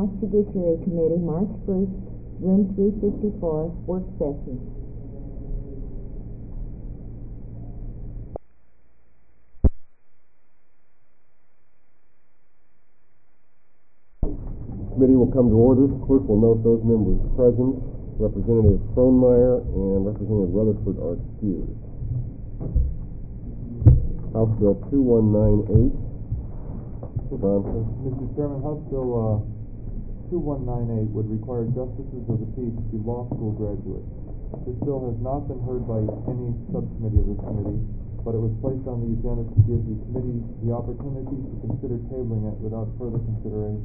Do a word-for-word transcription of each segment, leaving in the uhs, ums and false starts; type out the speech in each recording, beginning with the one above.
House Judiciary Committee, March first, room three fifty-four, work session. Committee will come to order. Clerk will note those members present. Representative Frohnmeyer and Representative Rutherford are excused. House Bill two one nine eight. Mister Chairman, House Bill uh, two one nine eight would require justices of the peace to be law school graduates. This bill has not been heard by any subcommittee of this committee, but it was placed on the agenda to give the committee the opportunity to consider tabling it without further consideration.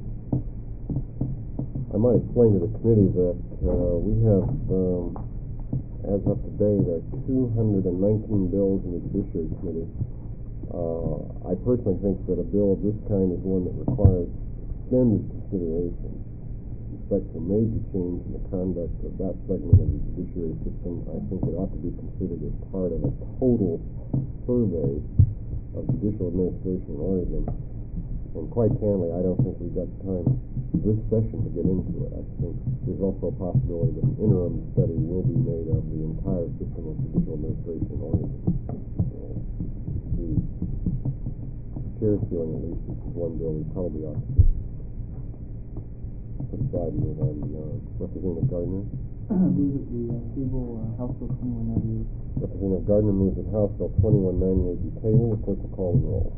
I might explain to the committee that uh, we have, um, as of today, there are two hundred nineteen bills in the Judiciary Committee. Uh, I personally think that a bill of this kind is one that requires extended consideration with respect to a major change in the conduct of that segment of the judiciary system. I think it ought to be considered as part of a total survey of judicial administration in Oregon. And quite candidly, I don't think we've got time this session to get into it. I think there's also a possibility that an interim study will be made of the entire system of judicial administration in Oregon. So, the chair's feeling, at least, this is one bill we probably ought to put aside and move on beyond. Representative Gardner? Move that the uh, table uh, House Bill twenty-one ninety-eight. Representative Gardner moves that House Bill twenty-one ninety-eight be tabled. The clerk will call the roll.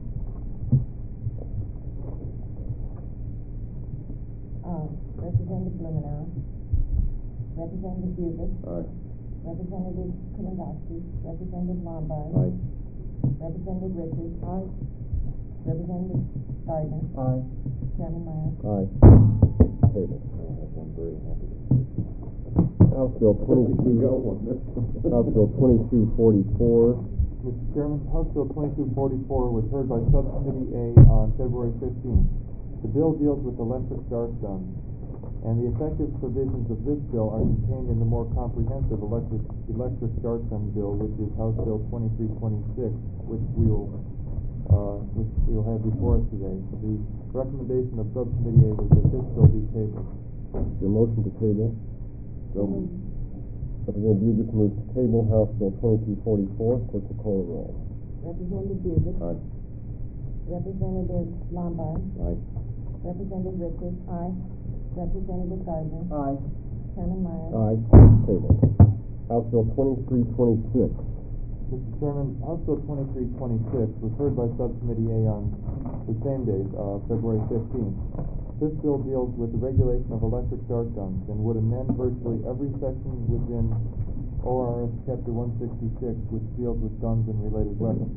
Uh, Representative Blumenauer, Representative Bubic, Aye. Representative Kulongoski, Representative Lombard, Aye. Representative Richards, Aye. Representative Gardner, Aye. Chairman Meyer. Aye. Table. I'm very happy. House Bill twenty-two. House Bill twenty-two forty-four. Mister Chairman, House Bill twenty-two forty-four was heard by Subcommittee A on February fifteenth. The bill deals with electric dart guns, and the effective provisions of this bill are contained in the more comprehensive electric electric dart gun bill, which is House Bill twenty-three twenty-six, which we will uh, which we will have before us today. So the recommendation of Subcommittee A was that this bill be tabled. Your motion to table? So moved. Representative Bubic moves to table House Bill twenty-two forty-four. Clerk will call the roll. Representative Bubic. Aye. Representative Lombard. Aye. Representative Richards. Aye. Representative Gardner. Aye. Chairman Meyer. Aye. Table. House Bill twenty-three twenty-six. Mister Chairman, House Bill twenty-three twenty-six was heard by Subcommittee A on the same day, uh, February fifteenth. This bill deals with the regulation of electric dart guns and would amend virtually every section within O R S Chapter one sixty-six, which deals with guns and related weapons.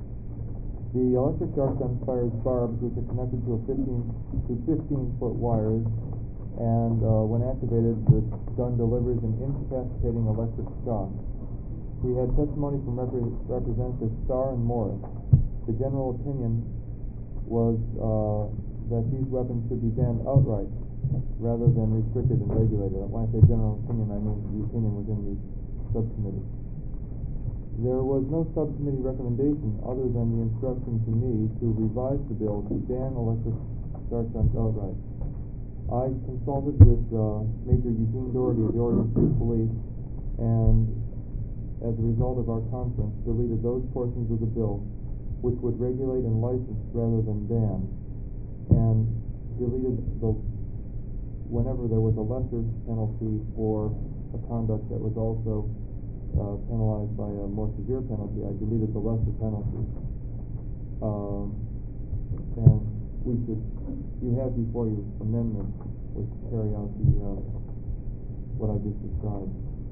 The electric dart gun fires barbs which are connected to a fifteen to fifteen foot wires, and uh, when activated, the gun delivers an incapacitating electric shock. We had testimony from Rep Representatives Starr and Morris. The general opinion was uh, that these weapons should be banned outright rather than restricted and regulated. When I say general opinion, I mean the opinion within the subcommittee. There was no subcommittee recommendation other than the instruction to me to revise the bill to ban electric dart guns outright. I consulted with uh, Major Eugene Doherty of the Oregon State Police, and as a result of our conference, deleted those portions of the bill which would regulate and license rather than ban, and deleted the whenever there was a lesser penalty for a conduct that was also uh, penalized by a more severe penalty. I deleted the lesser penalty. Um, and we should, you have before you amendments which carry out the uh, what I just described.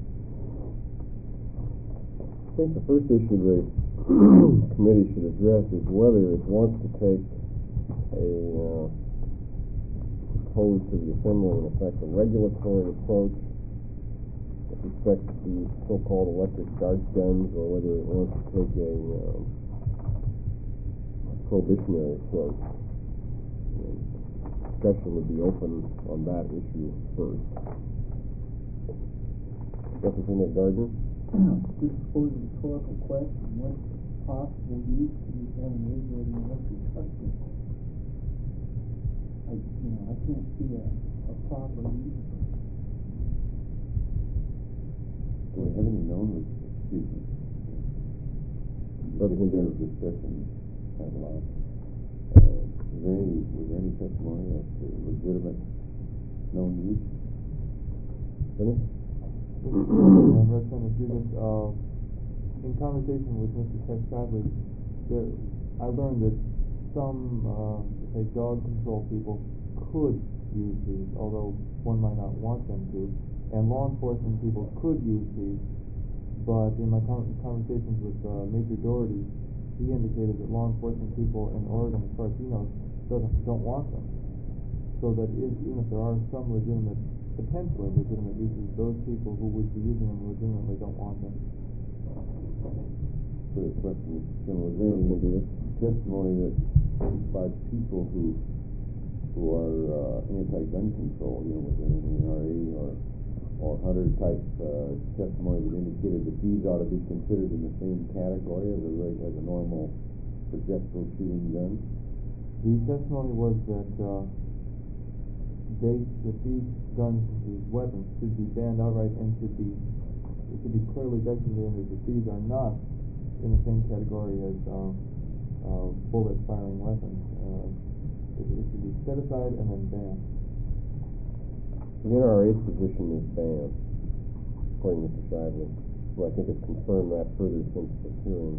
I think the first issue the committee should address is whether it wants to take a uh, propose to the Assembly, in effect, a regulatory approach with respect to the so-called electric dart guns, or whether it wants to take a um, prohibitionary approach. And discussion would be open on that issue first. Representative Gardner? This is a rhetorical question. What possible use could you have in regulating electric dart guns? I, you know, I can't see a, a a proper use? Do we have any known, excuse me, Representative. there was discussion kind of lot. Uh, is there any, was there any testimony as to legitimate known use? Dennis? And Representative Judith, uh, in conversation with Mister Tex-Sadley, there, I learned that some, uh, say, dog control people could use these, although one might not want them to, and law enforcement people could use these, but in my con conversations with uh, Major Doherty, he indicated that law enforcement people in Oregon, as far as he knows, doesn't, don't want them. So that if, even if there are some legitimate, potentially legitimate uses, those people who would be using them legitimately don't want them. For the question, Mister Chairman, was there any testimony that by people who who are uh, anti-gun control, you know, within the N R A or or hunter type uh, testimony that indicated that these ought to be considered in the same category as a as a normal projectile shooting gun? The testimony was that uh, they that these guns, these weapons, should be banned outright and should be it should be clearly designated that these are not in the same category as uh, uh, bullet firing weapons. Uh, it, it should be set aside and then banned. The N R A's position is banned, according to Mister Shively, who I think has confirmed that further since the hearing.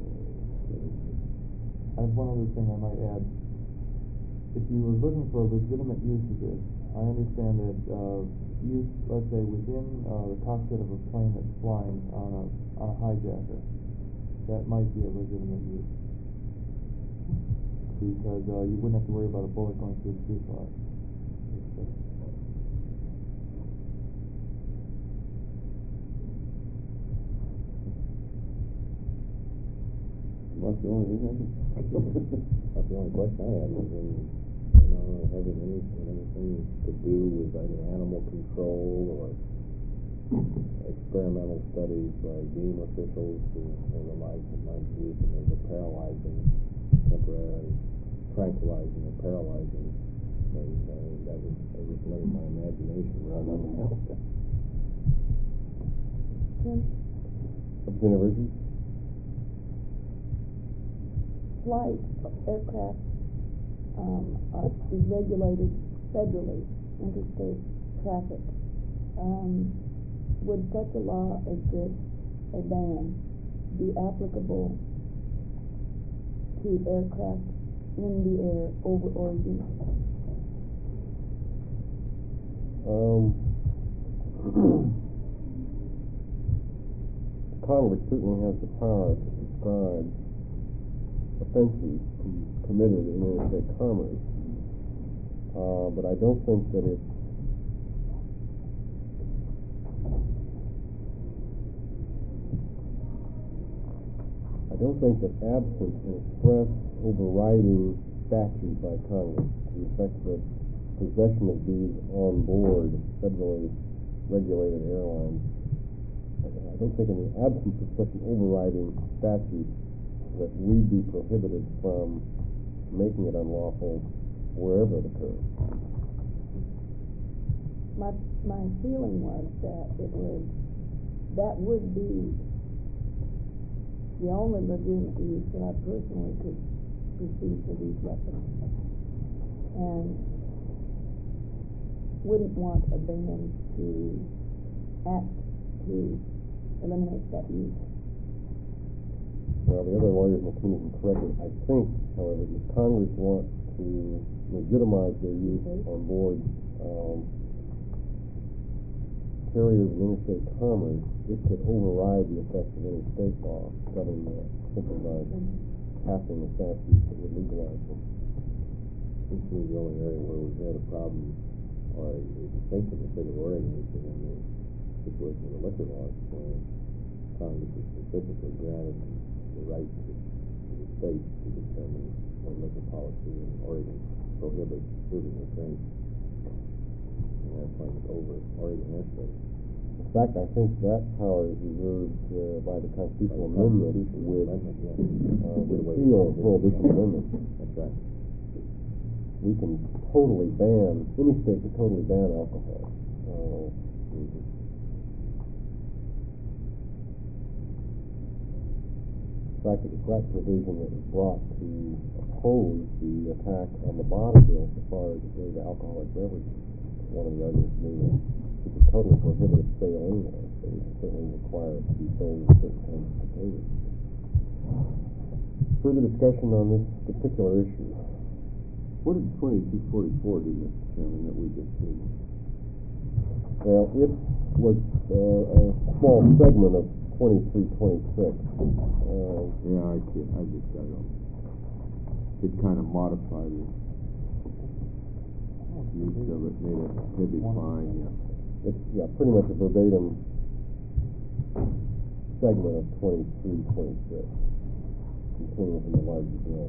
I have one other thing I might add. If you were looking for a legitimate use of this, I understand that uh, use, let's say, within uh, the cockpit of a plane that's flying on a on a hijacker, that might be a legitimate use, because uh, you wouldn't have to worry about a bullet going through the fuselage. That's the only thing I can. That's the only question I had was in, you know, having any, anything to do with either animal control or experimental studies by game officials who or the like that might use them as a paralyzing, temporary tranquilizing or paralyzing thing. I mean, that was, that was letting my imagination run unhelped. Representative Richards? Flight of aircraft um, are, is regulated federally, interstate traffic. Um, would such a law as this, a ban, be applicable to aircraft in the air over Oregon? Um, Congress certainly has the power to prescribe offenses com committed in interstate commerce, uh, but I don't think that it's I don't think that absent an express overriding statute by Congress to the effect that possession of these on board federally regulated airlines, I don't think in the absence of such an overriding statute that we'd be prohibited from making it unlawful wherever it occurs. My, my feeling was that it would, that would be the only legitimate use that I personally could perceive for these weapons, and wouldn't want a ban to act to eliminate that use. Well, the other lawyers in the community can correct me. I think, however, if Congress wants to legitimize their use on board um, carriers in interstate commerce, it could override the effects of any state law governing that, simply by passing the statutes that would legalize them. This is the only area where we've had a problem, or a distinction in the state of Oregon, which is in the situation of the liquor laws, where Congress has specifically granted the right to the, to the state to determine what liquor policy, and Oregon prohibits serving the drinks. And that's like over Oregon and state. In fact, I think that power is reserved uh, by the constitutional By the amendment constitutional with amendment, yeah. uh, With repeal of the- prohibition amendment. That's right. we can totally ban, any state could totally ban alcohol. Uh, In fact, it was that provision that was brought to oppose the attack on the bottle bill so far as it goes to alcoholic beverages. One of the arguments being that it could totally prohibit its sale anyway, so we can certainly require it to be sold in certain kinds of containers. Further discussion on this particular issue? What did twenty-two forty-four do, Mister Chairman, that we just did? Well, it was uh, a small segment of twenty-three twenty-six. Uh, Yeah, I kid, I just got it. It kind of modified it. Use of it, made a heavy fine, yeah. It's, yeah, pretty much a verbatim segment of twenty-three twenty-six, contained within the larger bill.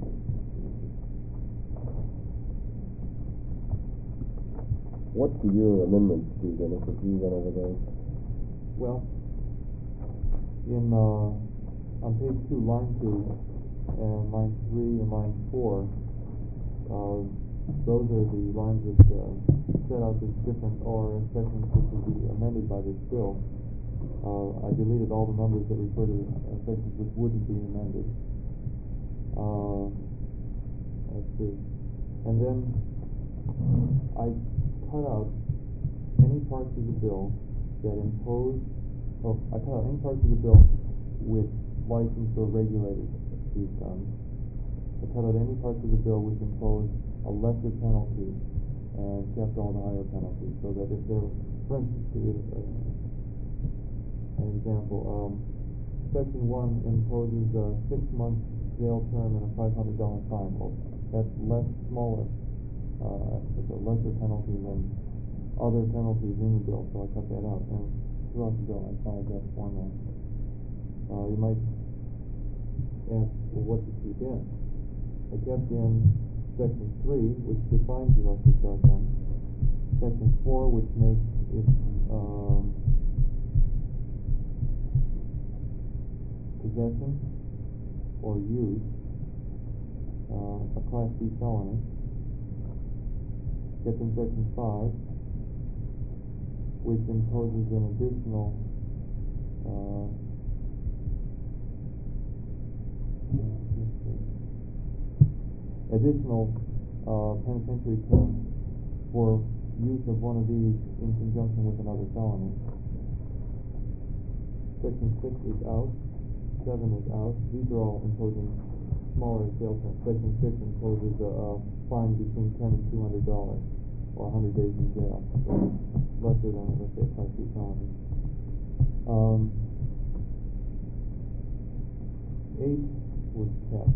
What do your amendments do, Dennis, if you went over those? Well, in, uh, on page two, line two, and line three and line four, uh, those are the lines that, uh, set out the different O R S sections which will be amended by this bill. Uh, I deleted all the numbers that refer to uh, sections which wouldn't be amended. Uh, let's see. And then I cut out any parts of the bill that impose, oh, I cut out any parts of the bill which licensed or regulated these guns. I cut out any parts of the bill which imposed a lesser penalty and kept all the higher penalties, so that if there, for instance, to give uh, an example, um, section one imposes a six-month jail term and a five hundred dollar fine. Well, that's less, smaller, uh, it's a lesser penalty than other penalties in the bill, so I cut that out. And throughout the bill, I followed that format. Uh, you might ask, well, what to keep in? I kept in section three, which defines the electric dart gun. Section four, which makes it um, possession or use uh, a Class B felony. Kept in section five, which imposes an additional uh, additional uh, penitentiary term for use of one of these in conjunction with another felony. Section six is out, seven is out. These are all imposing smaller jail terms. Section six imposes a, a fine between ten and two hundred dollars, or a hundred days in jail, so lesser than, let's say, a Class B felony. Um, eight was kept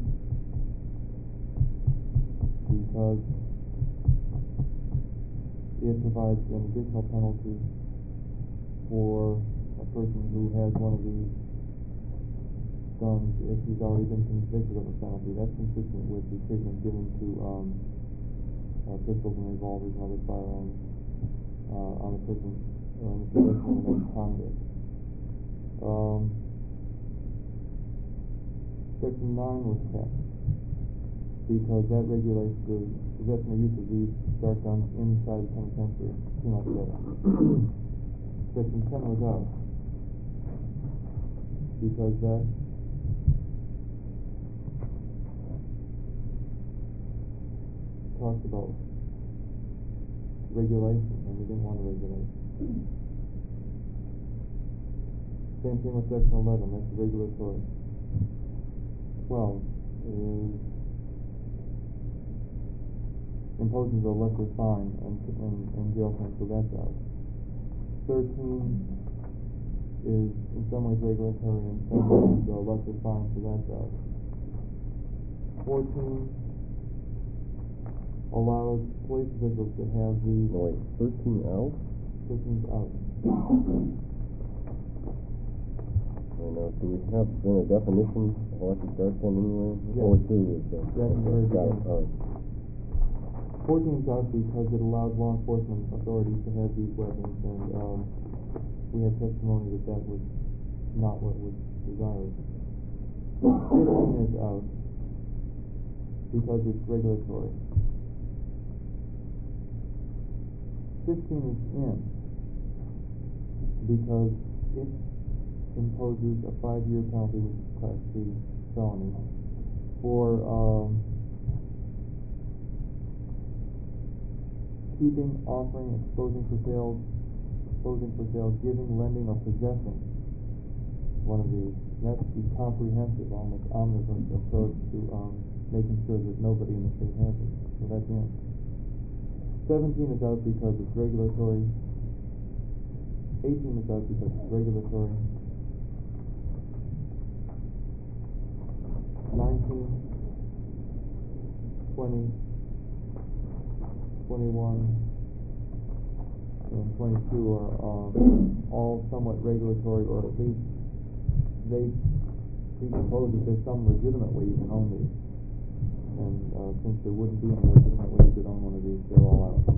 because it provides an additional penalty for a person who has one of these guns if he's already been convicted of a felony. That's consistent with the treatment given to um, uh, pistols and revolvers and other firearms uh, on a person or in the possession of an ex-convict. Um, Section nine was kept because that regulates the possession or use of these dart guns inside the penitentiary, penal setting. Section ten was out because that talks about regulation, and we didn't want to regulate. Same thing with section eleven, that's regulatory. twelve is imposes a lesser fine and, and, and jail time, so that's out. thirteen is in some ways regulatory and some ways a lesser fine, so that's out. fourteen allows police officials to have these. No, wait, thirteen out? thirteen's out. I know. Do we have then a definition of electric dart gun anywhere? Yeah. Oh, we do. Is that, Yeah, in the very got it. beginning. All right. fourteen's out because it allows law enforcement authorities to have these weapons, and um, we had testimony that that was not what was desired. fifteen is out because it's regulatory. fifteen is in because it imposes a five-year penalty, which is Class C felony, for um, keeping, offering, exposing for sale, exposing for sale, giving, lending, or possessing one of these. That's the comprehensive, almost omnibus approach to um, making sure that nobody in the state has it. So that's in. seventeen is out because it's regulatory. eighteen is out because it's regulatory. nineteen, twenty, twenty-one, and twenty-two are um, all somewhat regulatory, or at least they presuppose that there's some legitimate way you can own these. And uh, since there wouldn't be any legitimate way you could own one of these, they're all out.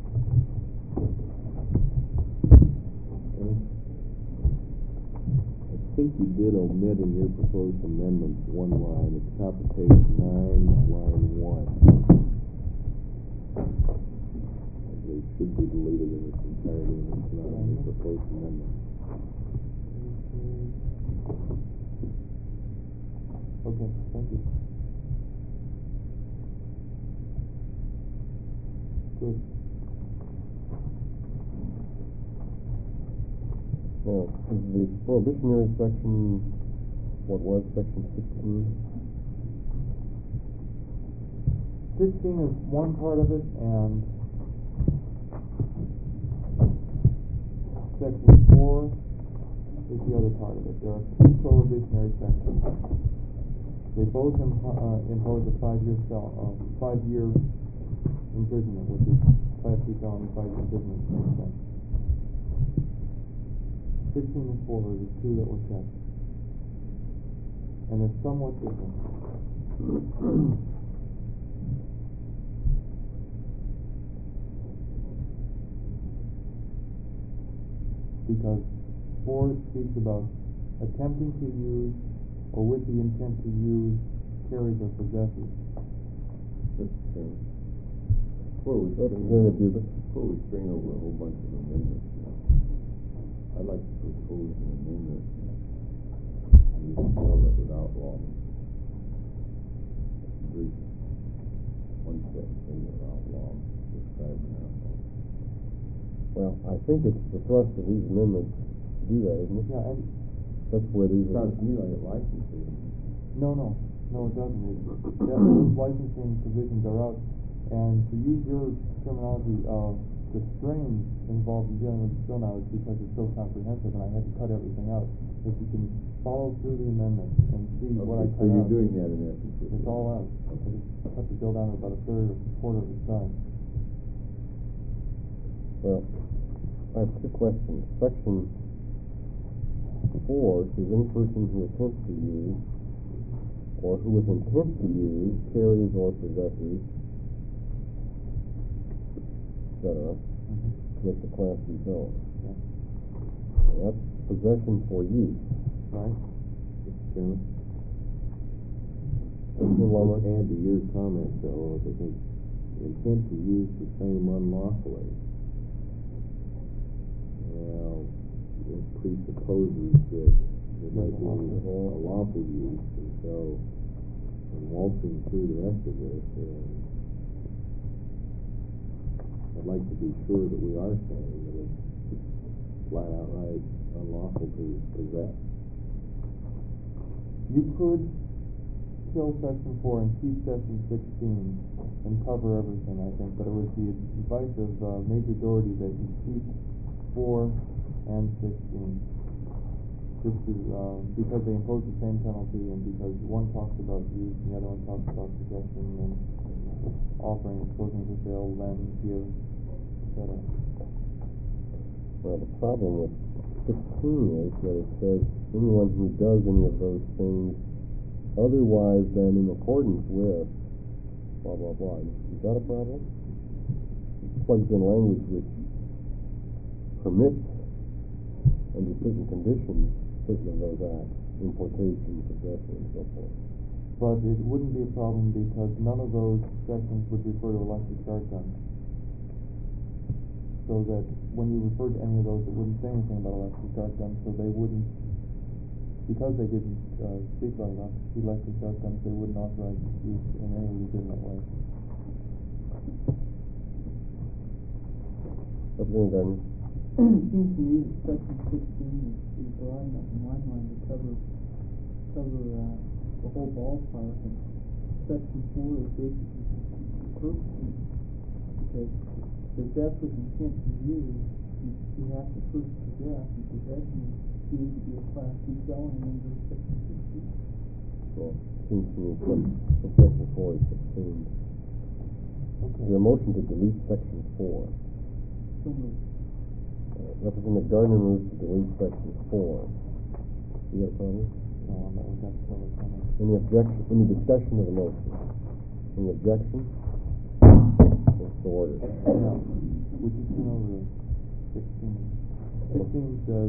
I think you did omit in your proposed amendments one line at the top of page nine, line one. They should be deleted in its entirety, and it's not in your proposed amendment. Okay, thank you. Good. Now, is the prohibitionary section, what was section sixteen? Sixteen is one part of it, and section four is the other part of it. There are two prohibitionary sections. They both impo- uh, impose a five-year cell, uh, five-year imprisonment, which is Class C felony, five-year imprisonment. Same thing. Sixteen and four are the two that were checked, and they're somewhat different. Because four speaks about attempting to use or with the intent to use, carries, or possesses. Before we Representative Bubick. before we strain over a whole bunch of amendments, I'd like to propose an amendment in this bill that would outlaw drinking. One sentence in there, outlaw, describing alcohol. Well, I think it's the thrust of these amendments to do that, isn't it? Yeah, and That's where these are. Sounds to me like a licensing. no, no, no, it doesn't. It, that, those licensing provisions are out, and to use your terminology, uh, the strain involved in dealing with the bill now is because it's so comprehensive, and I had to cut everything out. If you can follow through the amendment and see what I Okay, so cut you're out, doing that in essence. with it's the- all out. I just cut the bill down to about a third or quarter of its size. Well, I have two questions. Section four says any person who attempts to use or who with intent to use, carries or possesses, et cetera, Mm-hmm. commits a Class C felony. Yeah. And that's possession for use. Right? Mister Chairman? Commissioner Lumley? Just add to your comment, though, I think intent to use the same unlawfully. Well, it presupposes that there might be a lawful use, and so in waltzing through the rest of this, um, I'd like to be sure that we are saying that it's flat outright unlawful to possess. You could kill section four and keep section sixteen and cover everything, I think, but it was the advice of uh, Major Doherty that you keep four and sixteen. Just to, uh, because they impose the same penalty, and because one talks about use and the other one talks about possession and offering, exposing for sale, lend, give, et cetera. Well, the problem with sixteen is that it says anyone who does any of those things otherwise than in accordance with blah, blah, blah. Is that a problem? It plugs in language which permits, under certain conditions, certain of those acts, importation, possession, and so forth. But it wouldn't be a problem because none of those sections would refer to electric dart guns. so that when you referred to any of those, it wouldn't say anything about electric dart guns, so they wouldn't, because they didn't, uh, speak about electric dart guns, they wouldn't authorize use in any legitimate way. Representative Gardner. It seems to me that section sixteen is, is broad enough in my mind to cover, cover, uh, the whole ballpark, and section four is basically purposely, because the death with intent to use, you, you have to first possess, and possession is deemed to be a class B felony under section sixteen. Well, seems to me section, section four is sixteen. Is there a motion to delete section four? So moved. Uh, Representative Gardner moves to delete section four. You got a problem? No, I'm not, that's public comment. Any objection, any discussion of the motion? Any objection? What's the order? Yeah, would you turn over to sixteen? Sixteen says,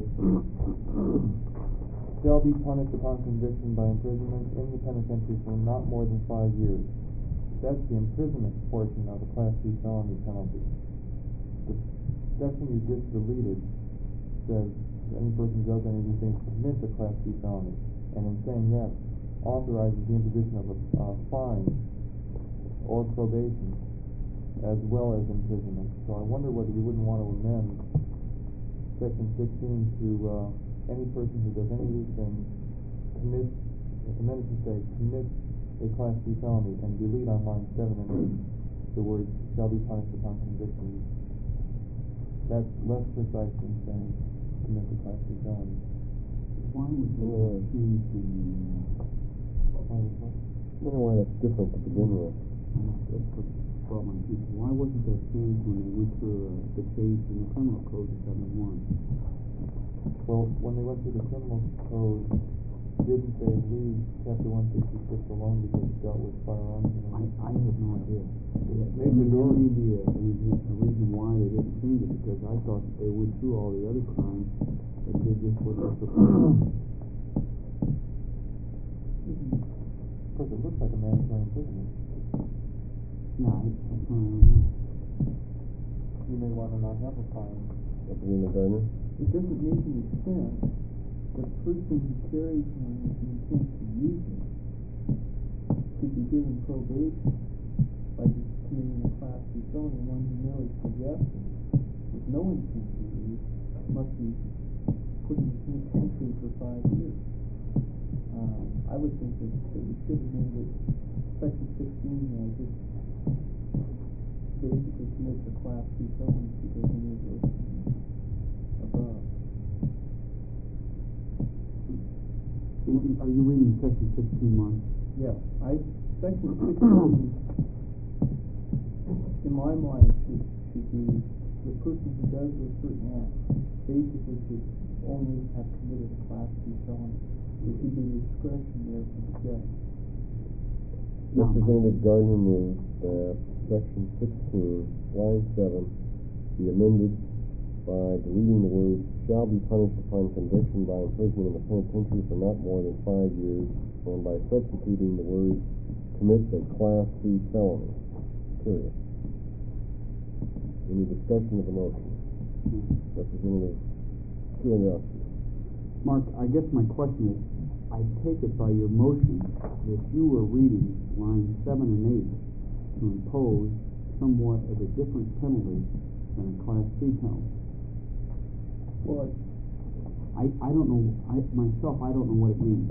shall be punished upon conviction by imprisonment in the penitentiary for not more than five years. That's the imprisonment portion of a Class B felony penalty. The section you just deleted says any person who does any of these things commits a Class B felony, and in saying that, authorizes the imposition of a uh, fine or probation as well as imprisonment. So I wonder whether you wouldn't want to amend section sixteen to uh, any person who does any of these things commits, amend it to say commits a Class B felony, and delete on line seven and eight the words shall be punished upon conviction. That's less precise than saying commit a Class B felony. Why would they change the, I wonder why that's different to begin with. that's what brought my attention. Why wasn't that changed when they went through uh, the change in the criminal code to seven one? Well, when they went through the criminal code, didn't they leave chapter one sixty-six alone because it dealt with firearms? I, I have no idea. Maybe Maybe there there was- may be a, a reason why they didn't change it, because I thought that they went through all the other crimes and did just what they're supposed to. Because it looks like a mandatory imprisonment. Yeah, I, that's what I don't know. You may want to not have a fine. Representative Gardner. It doesn't make any sense that the person who carries one with the intent to use it should be given probation by just committing a Class B felony. One who merely possesses it with no intent to use must be put in the penitentiary for five years. Uh, I would think that, that we should have made it section sixteen, uh, just basically commits a Class B felony if he does any of those things above. Are you reading section sixteen, Mark? Yeah, I, section sixteen, in my mind, should, should be the person who does a certain act basically should only have committed a Class B felony. There should be discretion there for the judge. Representative Gardner moves that section sixteen, line seven, be amended by deleting the words shall be punished upon conviction by imprisonment in the penitentiary for not more than five years, and by substituting the words commits a Class C felony. Period. Any discussion of the motion? Representative Kuliaski. Mark, I guess my question is, I take it by your motion that you were reading lines seven and eight to impose somewhat of a different penalty than a Class C penalty. Well, I, I don't know, I, myself, I don't know what it means.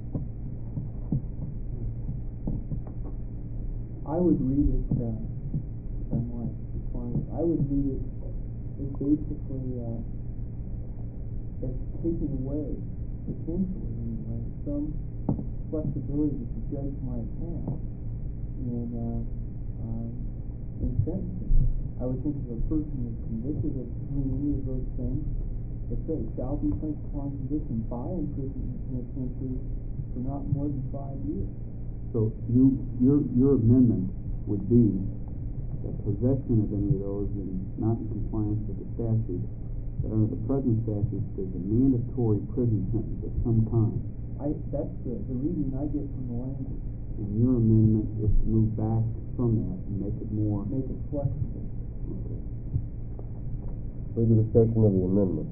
I would read it, uh, if I might, define it, I would read it as basically, uh, as taking away, potentially anyway, some flexibility that the judge might have in, uh, uh, in sentencing. I would think if a person is convicted of doing any of those things, it says, shall be punished upon conviction by imprisonment in a penitentiary for not more than five years. So you, your, your amendment would be that possession of any of those and not in compliance with the statute, that under the present statute, there's a mandatory prison sentence of some kind. I, that's the, the reading I get from the language. And your amendment is to move back from that and make it more. Make it flexible. Okay. Further discussion of the amendment?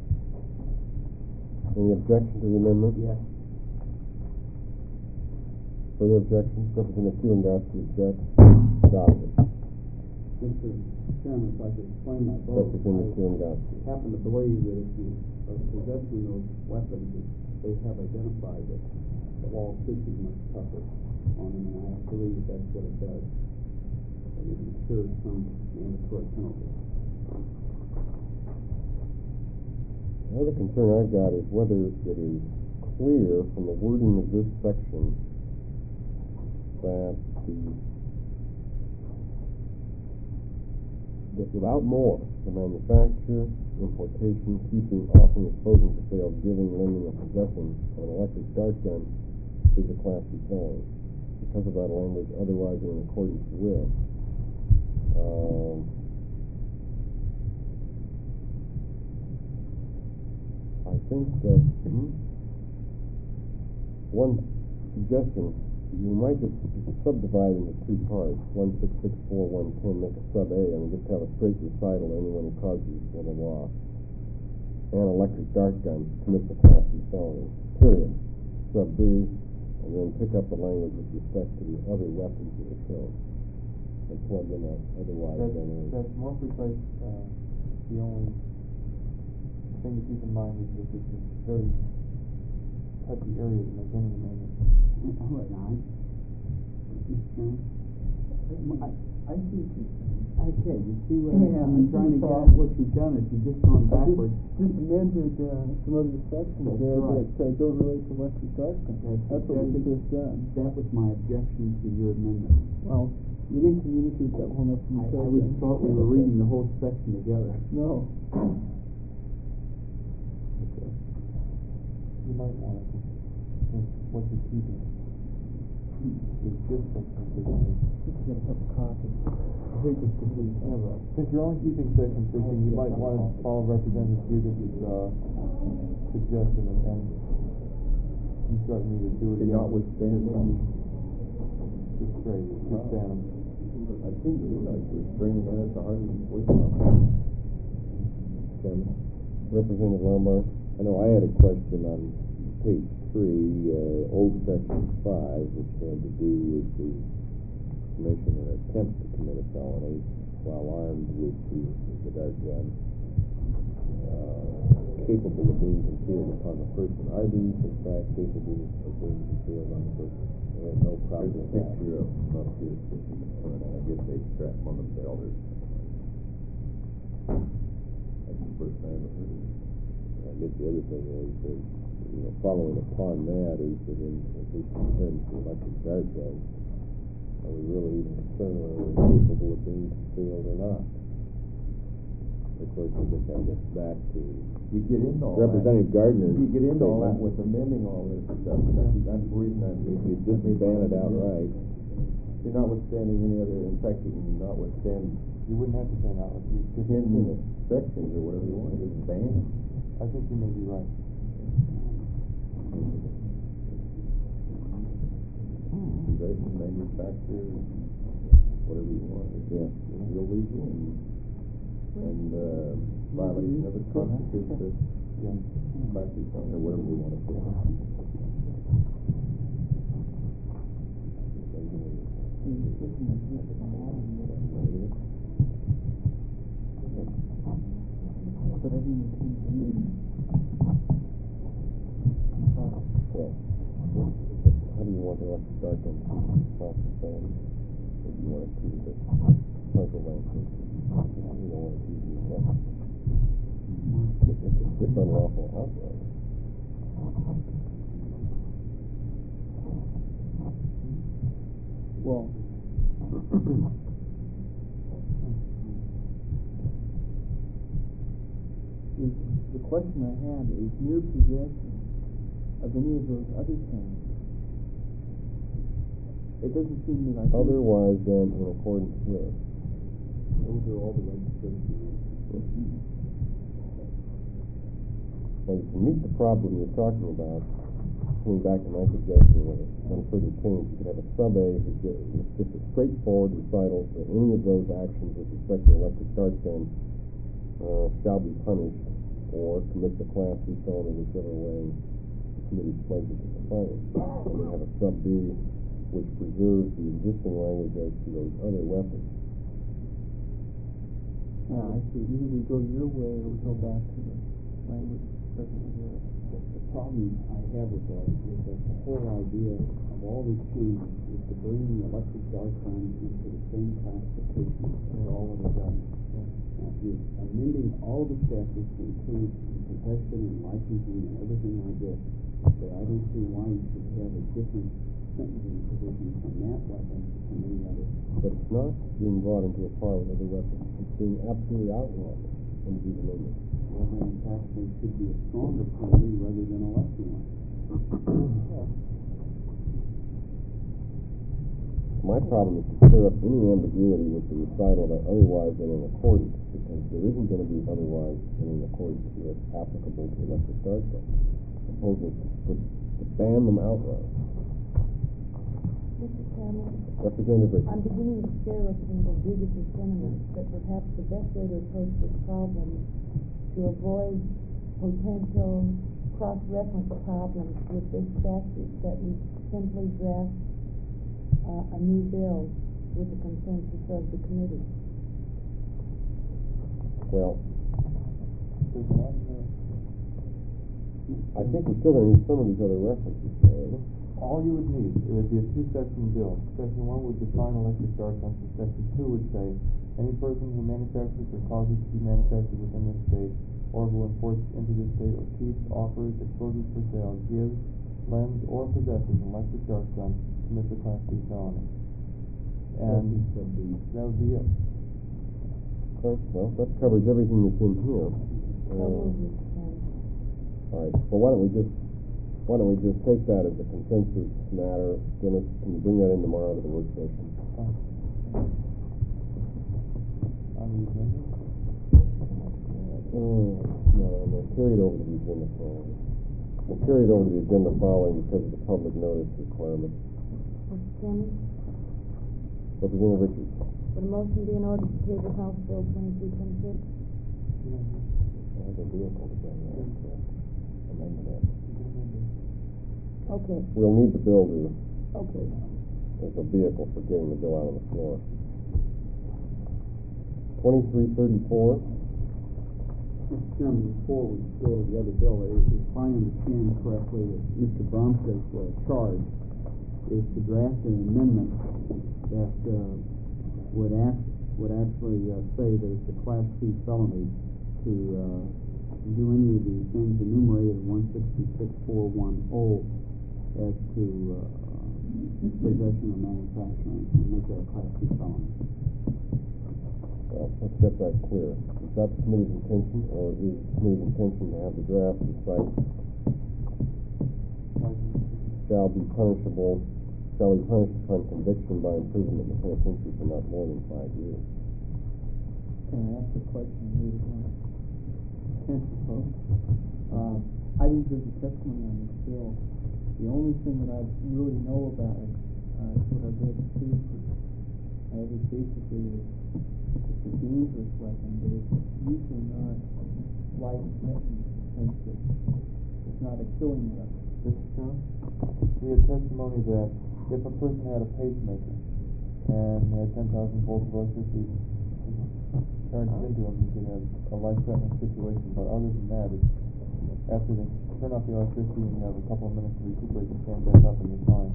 Any objection to the amendment? Yes. Further objection? Representative Kulinowski objects. Adopted. Mister Chairman, if I could explain my vote. Representative Kulinowski. I happen to believe that if you are possessing those weapons, that they have identified that the law should be much tougher on them, and I believe that that's what it does. And it ensures some mandatory penalty. The other concern I've got is whether it is clear from the wording of this section that the that without more, the manufacture, importation, keeping, offering, exposing for sale, giving, lending, or possessing of an electric dart gun is a Class B felony. Because of that language, otherwise in accordance with. Um, I think that hmm, one suggestion, you might just subdivide into two parts, one six six four, one ten, make a sub A, and just have a straight recital to anyone who causes blah, blah, blah. An electric dart gun commits a Class B felony, period. Sub B, and then pick up the language with respect to the other weapons that are shown, and plug in that otherwise That's, than is. that's more precise. Uh, the only thing to keep in mind is that it's a very touchy area to make any amendment. All right, now, Mister Chairman, I, I see what you're saying. okay, you see what Yeah, I'm, I I'm trying to see get the at? What you've done is you've just gone I just, backwards. just amended, uh, some other sections That's there right. that, uh, don't relate to electric dart guns. That's That's what we exactly- just done. That was my objection to your amendment. Well, you didn't communicate that well enough to me. I, I was thought we were reading the whole section together. No. You might want to think what you're keeping is this section. Just gonna have a copy. I think it's complete. Yeah, but since you're only keeping section fifteen, you might want to follow Representative Dugan's, uh, suggestion and, and instruct me to do it again. Notwithstanding, Just straight, just stand them. I think you like we're bringing that at the hundred and forty miles. Chairman, Representative Lombard. I know I had a question on page three, uh, old section five, which had to do with the commission or attempt to commit a felony while armed with the, the dart gun, uh, capable of being concealed upon the person. Are these in fact capable of being concealed on the person? There's no problem There's a with that. picture of them up here, and I guess they strap them on the belt or something. That's the first time I've heard of it. I guess the other thing is that, you know, following upon that is that in, at least in terms of electric dart guns, are we really even concerned whether they're capable of being concealed or not? Of course, I guess that gets back to You get into all that. Representative Gardner. You get into all that with amending all this stuff, and that's, that's the reason I'm. If you just ban it outright, You're notwithstanding any other, in fact, you can notwithstand You wouldn't have to say that, you just. ten sections or whatever you want, just ban them. I think you may be right. Possession, manufacture, whatever you want, it's, Yeah. it's illegal and, and, uh, violation of it constitutes a Yeah. Class B felony, or whatever we want to say. But I didn't intend to use it. Well, how do you want the electric dart gun to be Class B felony? Or do you want it to be the partial language? You don't want it to be the Class. It's, it's, it's unlawful outright. Well, is, the question I had is mere possession of any of those other things. It doesn't seem that I. Otherwise than in accordance with. those are all the registration. Now, you can meet the problem you're talking about, coming back to my suggestion with it, on further change, you could have a sub A, who's ju- it's just a straightforward recital for any of those actions with respect to electric dart gun, uh, shall be punished or commits a Class C felony, whichever way the committee pledges to define it. And we have a sub B, which preserves the existing language as to those other weapons. Yeah, I see. Either we go your way or we go back to the language presently here. The, the problem I have with that is that the whole idea of all these changes is to bring the electric dart guns into the same classification as all other guns. Now, if you're amending all the statutes to include possession and licensing and everything like this, then I don't see why you should have a different sentencing provision from that weapon from any other. But it's not being brought into a par with other weapons. It's being absolutely outlawed under these amendments. Well, then in fact, there should be a stronger penalty rather than a lesser one. My problem is to clear up any ambiguity with the recital that otherwise than in accordance, because there isn't going to be otherwise than in accordance with applicable to electric dart guns. Proposal to, to ban them outright. Mister Chairman, Representative Richards. I'm beginning to share Representative Dugas' sentiments that perhaps the best way to approach this problem to avoid potential cross-reference problems with this statute that we simply draft uh, a new bill with the consensus of the committee. Well, There's one, uh, I think we're still going to need some of these other references. Uh, all you would need, it would be a two-section bill. Section one would define electric dart guns, and section two would say, any person who manufactures or causes to be manufactured within this state, or who imports into this state, or keeps, offers, exposes for sale, gives, lends, or possesses an electric dart gun, commits a Class C felony. And that would be it. Okay, well, that covers everything that's in here. So Uh, moved, Mister Chairman. all right, well, why don't we just, why don't we just take that as a consensus matter? Dennis, can you bring that in tomorrow to the work session? On the agenda? Oh, no, no, carry it over to the agenda following. We'll carry it over to the agenda following because of the public notice requirement. Mister Chairman, Representative Richards. would a motion be in order to table House Bill twenty-three twenty-six? I have a vehicle to bring that, so amend that. Okay, We'll need the bill to, okay. as a vehicle for getting the bill out on the floor. Twenty-three thirty-four. Mister Chairman, before we go to the other bill, if if I understand correctly, that Mister Bromstead's uh, charge is to draft an amendment that uh, would act, would actually uh, say that it's a Class C felony to uh, do any of these things enumerated in one sixty-six four ten as to uh, possession or manufacturing, and make that a Class C felony. Well, let's get that clear. Is that the committee's intention, or is the committee's intention to have the draft recite shall be punishable, shall be punished upon conviction by imprisonment in the penitentiary for not more than five years? Can I ask a question later on? Answer, folks. Uh, I didn't hear the testimony on this bill. The only thing that I really know about it uh, is what I've read in the papers. Uh, it is basically a, it's a dangerous weapon, but it's usually not life-threatening in the sense that it's not a killing weapon. This is true. We had testimony that if a person had a pacemaker and they had ten thousand volts of electricity charged into him, he could have a life-threatening situation. But other than that, it's, after they turn off the electricity and you have a couple of minutes to recuperate, you stand back up and you're fine.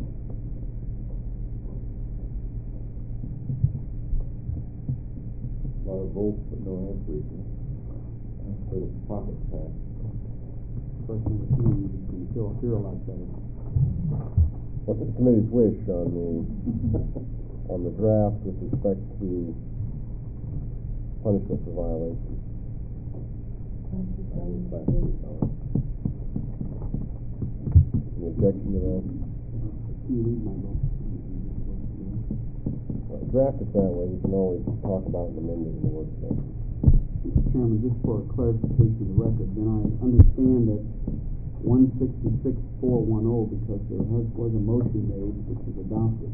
A lot of volts, but no amperage, huh? For the pocket pack. Person with whom you can feel, feel a lot better. What's the committee's wish on the, on the draft with respect to punishment for violations? Any objection to that? You read my book. Well, draft it that way, you can always talk about it and amend it in the work session. Mister Chairman, just for clarification of the record, then I understand that one sixty-six four ten, because there has, was a motion made which was adopted,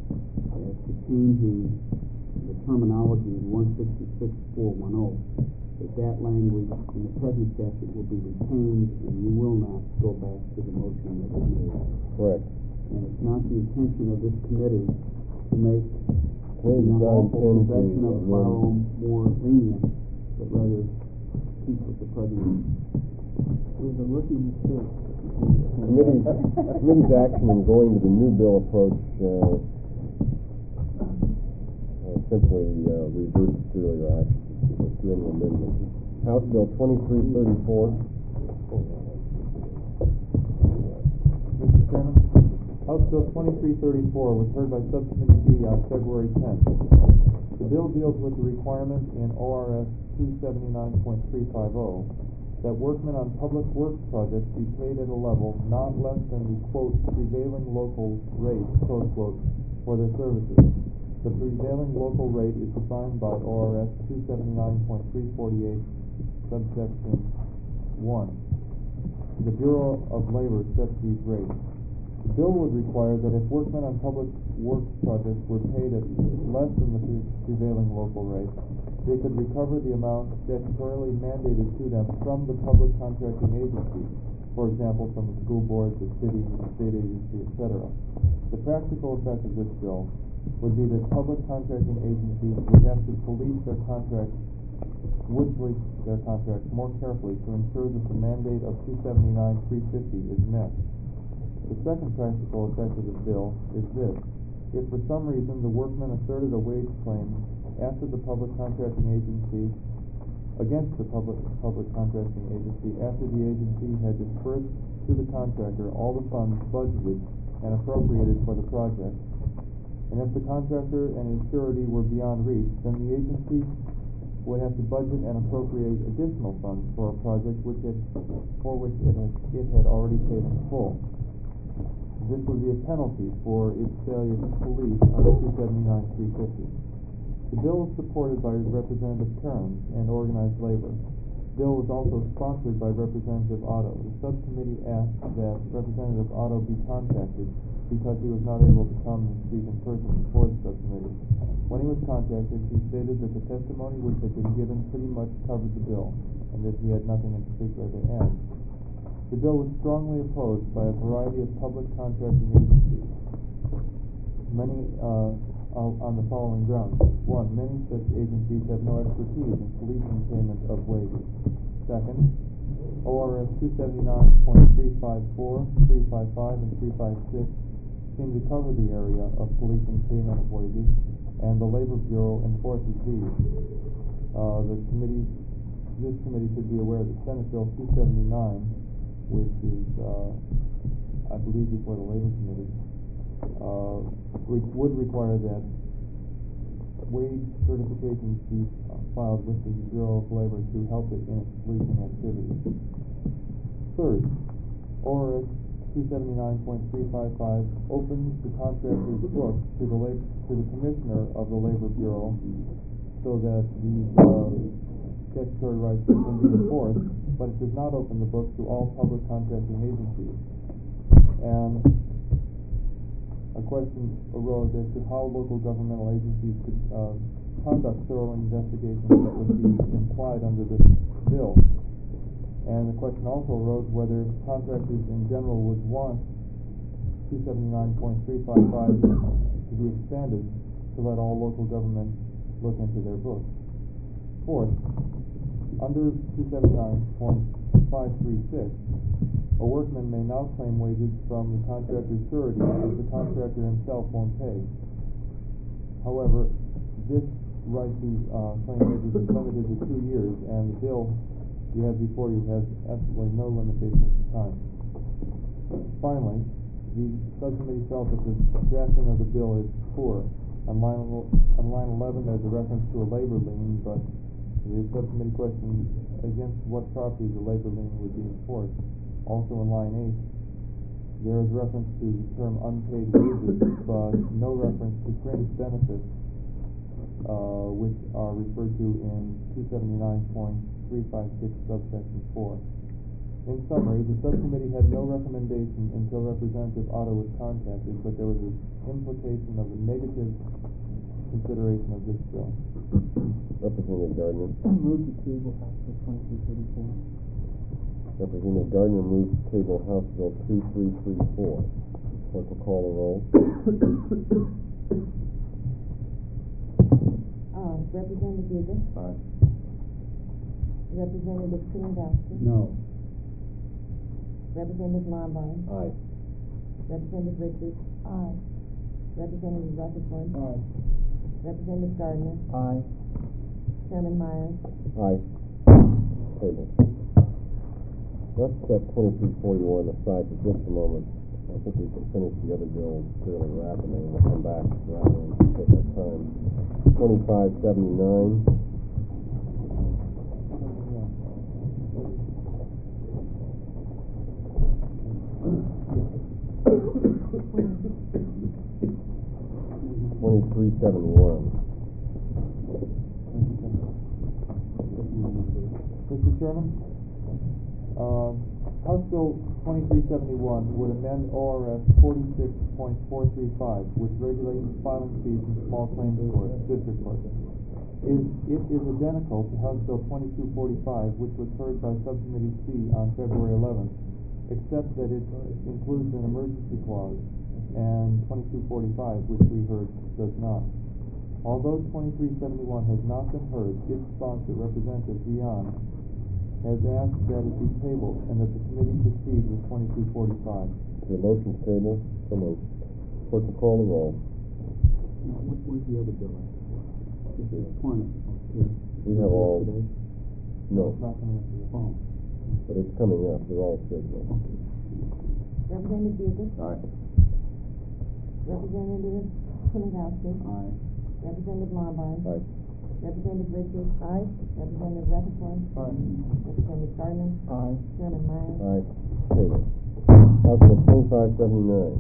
as to changing the terminology in one sixty-six four ten that that language in the present statute will be retained, and you will not go back to the motion that was made. Correct. And it's not the intention of this committee to make Committee the does not unlawful intend to possession of a amend- firearm more lenient, but rather keep with the present. It was a rookie mistake. Committee's, committee's action in going to the new bill approach, uh, uh, simply, uh, reverses earlier action, through any amendment. House Bill twenty-three thirty-four. Mister Chairman, House Bill twenty-three thirty-four was heard by Subcommittee B on February tenth. The bill deals with the requirement in O R S two seventy-nine point three five zero that workmen on public works projects be paid at a level not less than the, quote, prevailing local rate, close quote, for their services. The prevailing local rate is defined by O R S two seventy-nine point three forty-eight, subsection one. The Bureau of Labor sets these rates. The bill would require that if workmen on public works projects were paid at less than the pre- prevailing local rate, they could recover the amount statutorily mandated to them from the public contracting agency, for example, from the school board, the city, the state agency, et cetera. The practical effect of this bill would be that public contracting agencies would have to police their contracts, would police their contracts more carefully to ensure that the mandate of two seventy-nine three fifty is met. The second practical effect of this bill is this. If for some reason the workman asserted a wage claim after the public contracting agency, against the public, public contracting agency, after the agency had dispersed to the contractor all the funds budgeted and appropriated for the project, and if the contractor and his surety were beyond reach, then the agency would have to budget and appropriate additional funds for a project which it, for which it had, it had already paid in full. This would be a penalty for its failure to police under two seventy-nine three fifty. The bill was supported by Representative Kearns and organized labor. The bill was also sponsored by Representative Otto. The subcommittee asked that Representative Otto be contacted because he was not able to come and speak in person before the subcommittee. When he was contacted, he stated that the testimony which had been given pretty much covered the bill, and that he had nothing in particular to add. The bill was strongly opposed by a variety of public contracting agencies, many uh, on the following grounds. One, many such agencies have no expertise in policing payment of wages. Second, O R S two seventy-nine point three five four, three five five, and three five six seem to cover the area of policing payment of wages, and the Labor Bureau enforces these. Uh, the committee, this committee should be aware that Senate Bill two seventy-nine, which is, uh, I believe, before the Labor Committee, uh, re- would require that wage certifications be uh, filed with the Bureau of Labor to help it in its policing activities. Third, O R S two seventy-nine point three five five opens the contractor's books to the lab- to the Commissioner of the Labor Bureau so that these uh, statutory rights can be enforced, but it does not open the book to all public contracting agencies. And a question arose as to how local governmental agencies could uh, conduct thorough investigations that would be implied under this bill. And the question also arose whether contractors in general would want two seventy-nine point three five five to be expanded to let all local governments look into their books. Fourth, under two seventy-nine point five three six, a workman may now claim wages from the contractor's surety if the contractor himself won't pay. However, this right to uh, claim wages is limited to two years, and the bill you have before you has absolutely no limitation at the time. Finally, the subcommittee felt that the drafting of the bill is poor. On line, on line eleven, there's a reference to a labor lien, but the subcommittee questioned against what property the labor lien would be enforced. Also in line eight, there is reference to the term unpaid wages, but no reference to fringe benefits, uh, which are referred to in two seventy-nine point three five six subsection four. In summary, the subcommittee had no recommendation until Representative Otto was contacted, but there was an implication of a negative consideration of this bill. Representative Gardner. Move to table House Bill twenty-three thirty-four. Representative Gardner moves to table House Bill two three three four. Clerk will call the roll. Uh, Representative Dugan, Aye. Representative Kulendowski, No. Representative Lombard, Aye. Representative Richards, Aye. Representative Rutherford, Aye. Representative Gardner, Aye. Chairman Myers. Aye. Table. Let's set twenty-three forty-one aside for just a moment. I think we can finish the other bills fairly rapidly, and we'll come back rather than take our time. Twenty-five seventy-nine. Twenty-three seventy-one. Mister Chairman, um, House Bill twenty-three seventy-one would amend O R S forty-six point four three five, which regulates filing fees in small claims court, district court. Is, it is identical to House Bill twenty-two forty-five, which was heard by Subcommittee C on February eleventh, except that it includes an emergency clause, and twenty-two forty-five, which we heard, does not. Although twenty-three seventy-one has not been heard, its sponsor, Representative Dion, has asked that it be tabled and that the committee proceed with twenty-two forty-five. Is there a motion to table? So moved. Clerk will call the roll. Now, what, where's the other bill at? This is Quanah, okay. We have all, Today? no, It's not coming up here. Oh, but it's coming up. They're all scheduled. okay. Representative Dugan, Aye. Representative Kulendowski, Aye. Representative Lombard, Aye. Representative Richards, aye. Representative Rutherford, Aye. Representative Gardner, Aye. Chairman Myers. Aye. Table. House Bill twenty-five seventy-nine.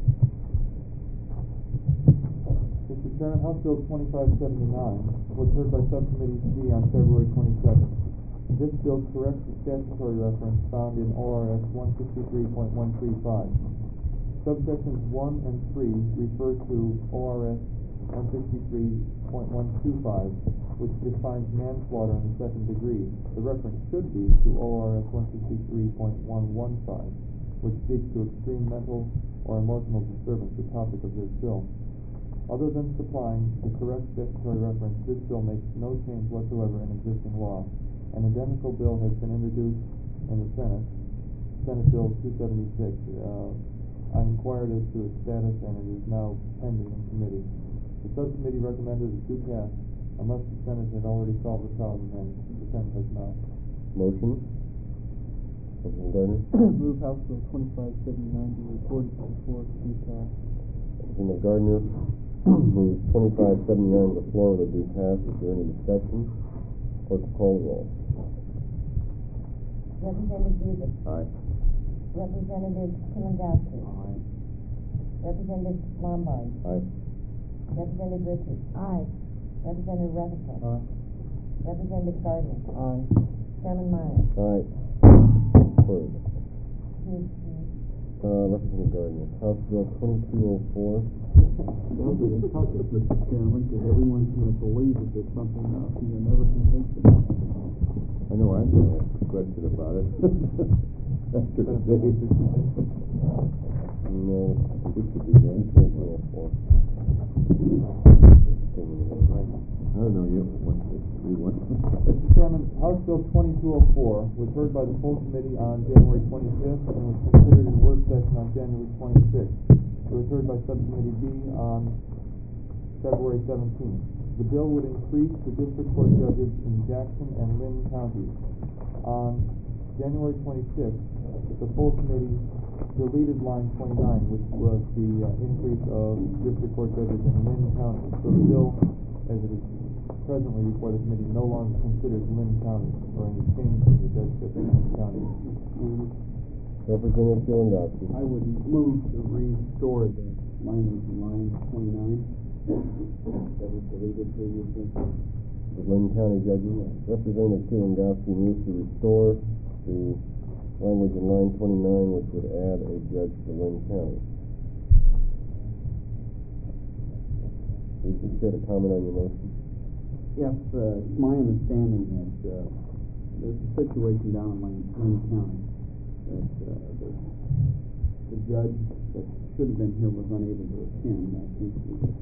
Mister Chairman, House Bill twenty-five seventy-nine was heard by Subcommittee C on February twenty-second. This bill corrects the statutory reference found in O R S one sixty-three point one three five. Subsections one and three refer to O R S one sixty-three point one two five, which defines manslaughter in the second degree. The reference should be to O R S one sixty-three point one one five, which speaks to extreme mental or emotional disturbance, the topic of this bill. Other than supplying the correct statutory reference, this bill makes no change whatsoever in existing law. An identical bill has been introduced in the Senate, Senate Bill two seventy-six. Uh, I inquired as to its status, and it is now pending in committee. The subcommittee recommended it do pass, unless the Senate had already solved the problem, and the Senate has not. Motion. Representative Gardner. Move House Bill twenty-five seventy-nine be recorded to the floor to be passed. Representative Gardner moves twenty-five seventy-nine to the floor with a due pass. Is there any discussion? Clerk will call the roll. Representative Dugan, Aye. Representative Kulendowski, Aye. Representative Lombard, Aye. Representative Richards, aye. Representative Rutherford, Aye. Representative Gardner, Aye. Chairman Myers. Aye. Approved. Yes, Uh, Representative Gardner, House Bill twenty-two oh four. That was a toughest, Mister Chairman, because everyone's gonna believe that there's something else, and you're never convinced of it. I know I'm gonna ask a question about it. After the day. No, It could be done. twenty-two oh four. I don't know, you want to read one? Mister Chairman, House Bill twenty-two oh four was heard by the full committee on January twenty-fifth and was considered in work session on January twenty-sixth. It was heard by Subcommittee B on February seventeenth. The bill would increase the district court judges in Jackson and Lynn counties. On January twenty-sixth, the full committee deleted line twenty-nine, which was the uh, increase of district court judges in Lynn County. So the bill, as it is presently before the committee, no longer considers Lynn County or any change in the judgeship in Lynn County. Representative Kulendowski. I would move to restore the language in line twenty-nine that was deleted previously. The Lynn County judges. Representative Kulendowski moves to restore the language in line twenty-nine, which would add a judge to Lynn County. You just care to comment on your motion? Yes, uh, it's my understanding that, uh, there's a situation down in Lane, Lane County that, uh, the, the judge that should have been here was unable to attend. I think he was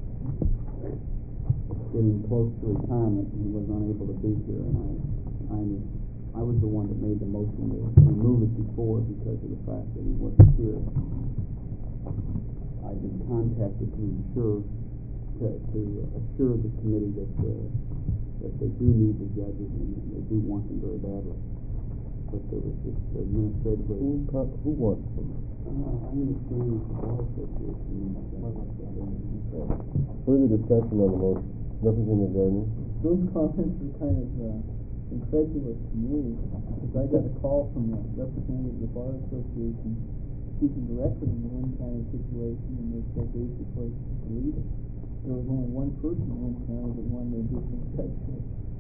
getting close to retirement and he was unable to be here, and I, I, I was the one that made the motion to remove it before because of the fact that he wasn't here. I've been contacted to ensure, to, to assure the committee that, uh, that they do need the judges and they do want them very badly. But there was just administratively. Who, co- who wants them? Uh, I understand that the bar association needs them. Okay. Further discussion on the motion. Representative Gardner? Those comments are kind of, uh, incredulous to me, because I got a call from a representative of the Bar Association speaking directly in the Lynn County situation, and they said basically to leave it. There was only one person in Lynn County that wanted an additional judgeship.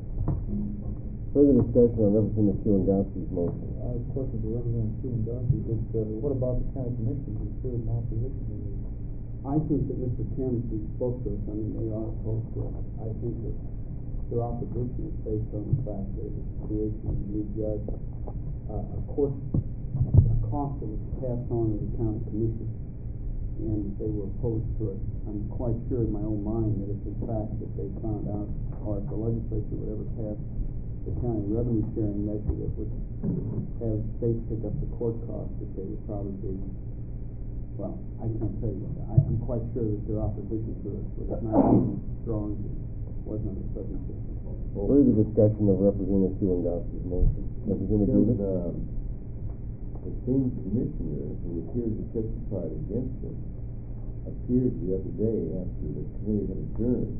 Further discussion on Representative Kuligowski's motion. I have a question for Representative Kuligowski. Is, uh, what about the county commissioners who stood in opposition to this? I think that Mister Kennedy spoke to us. I mean, they are opposed to it. I think that their opposition is based on the fact that it's the creation of a new judge. Uh, of course, a cost that was passed on to the county commission, and they were opposed to it. I'm quite sure in my own mind that if in fact that they found out, or if the legislature would ever pass the county revenue sharing measure that would have states pick up the court costs, that they would probably be, well, I can't tell you. I, I'm quite sure that their opposition to it was not as strong as it was on the present system. Further discussion of Representative Kuligowski's motion. Representative Because, Davis? um, the same commissioner who appeared to testify against it appeared the other day after the committee had adjourned.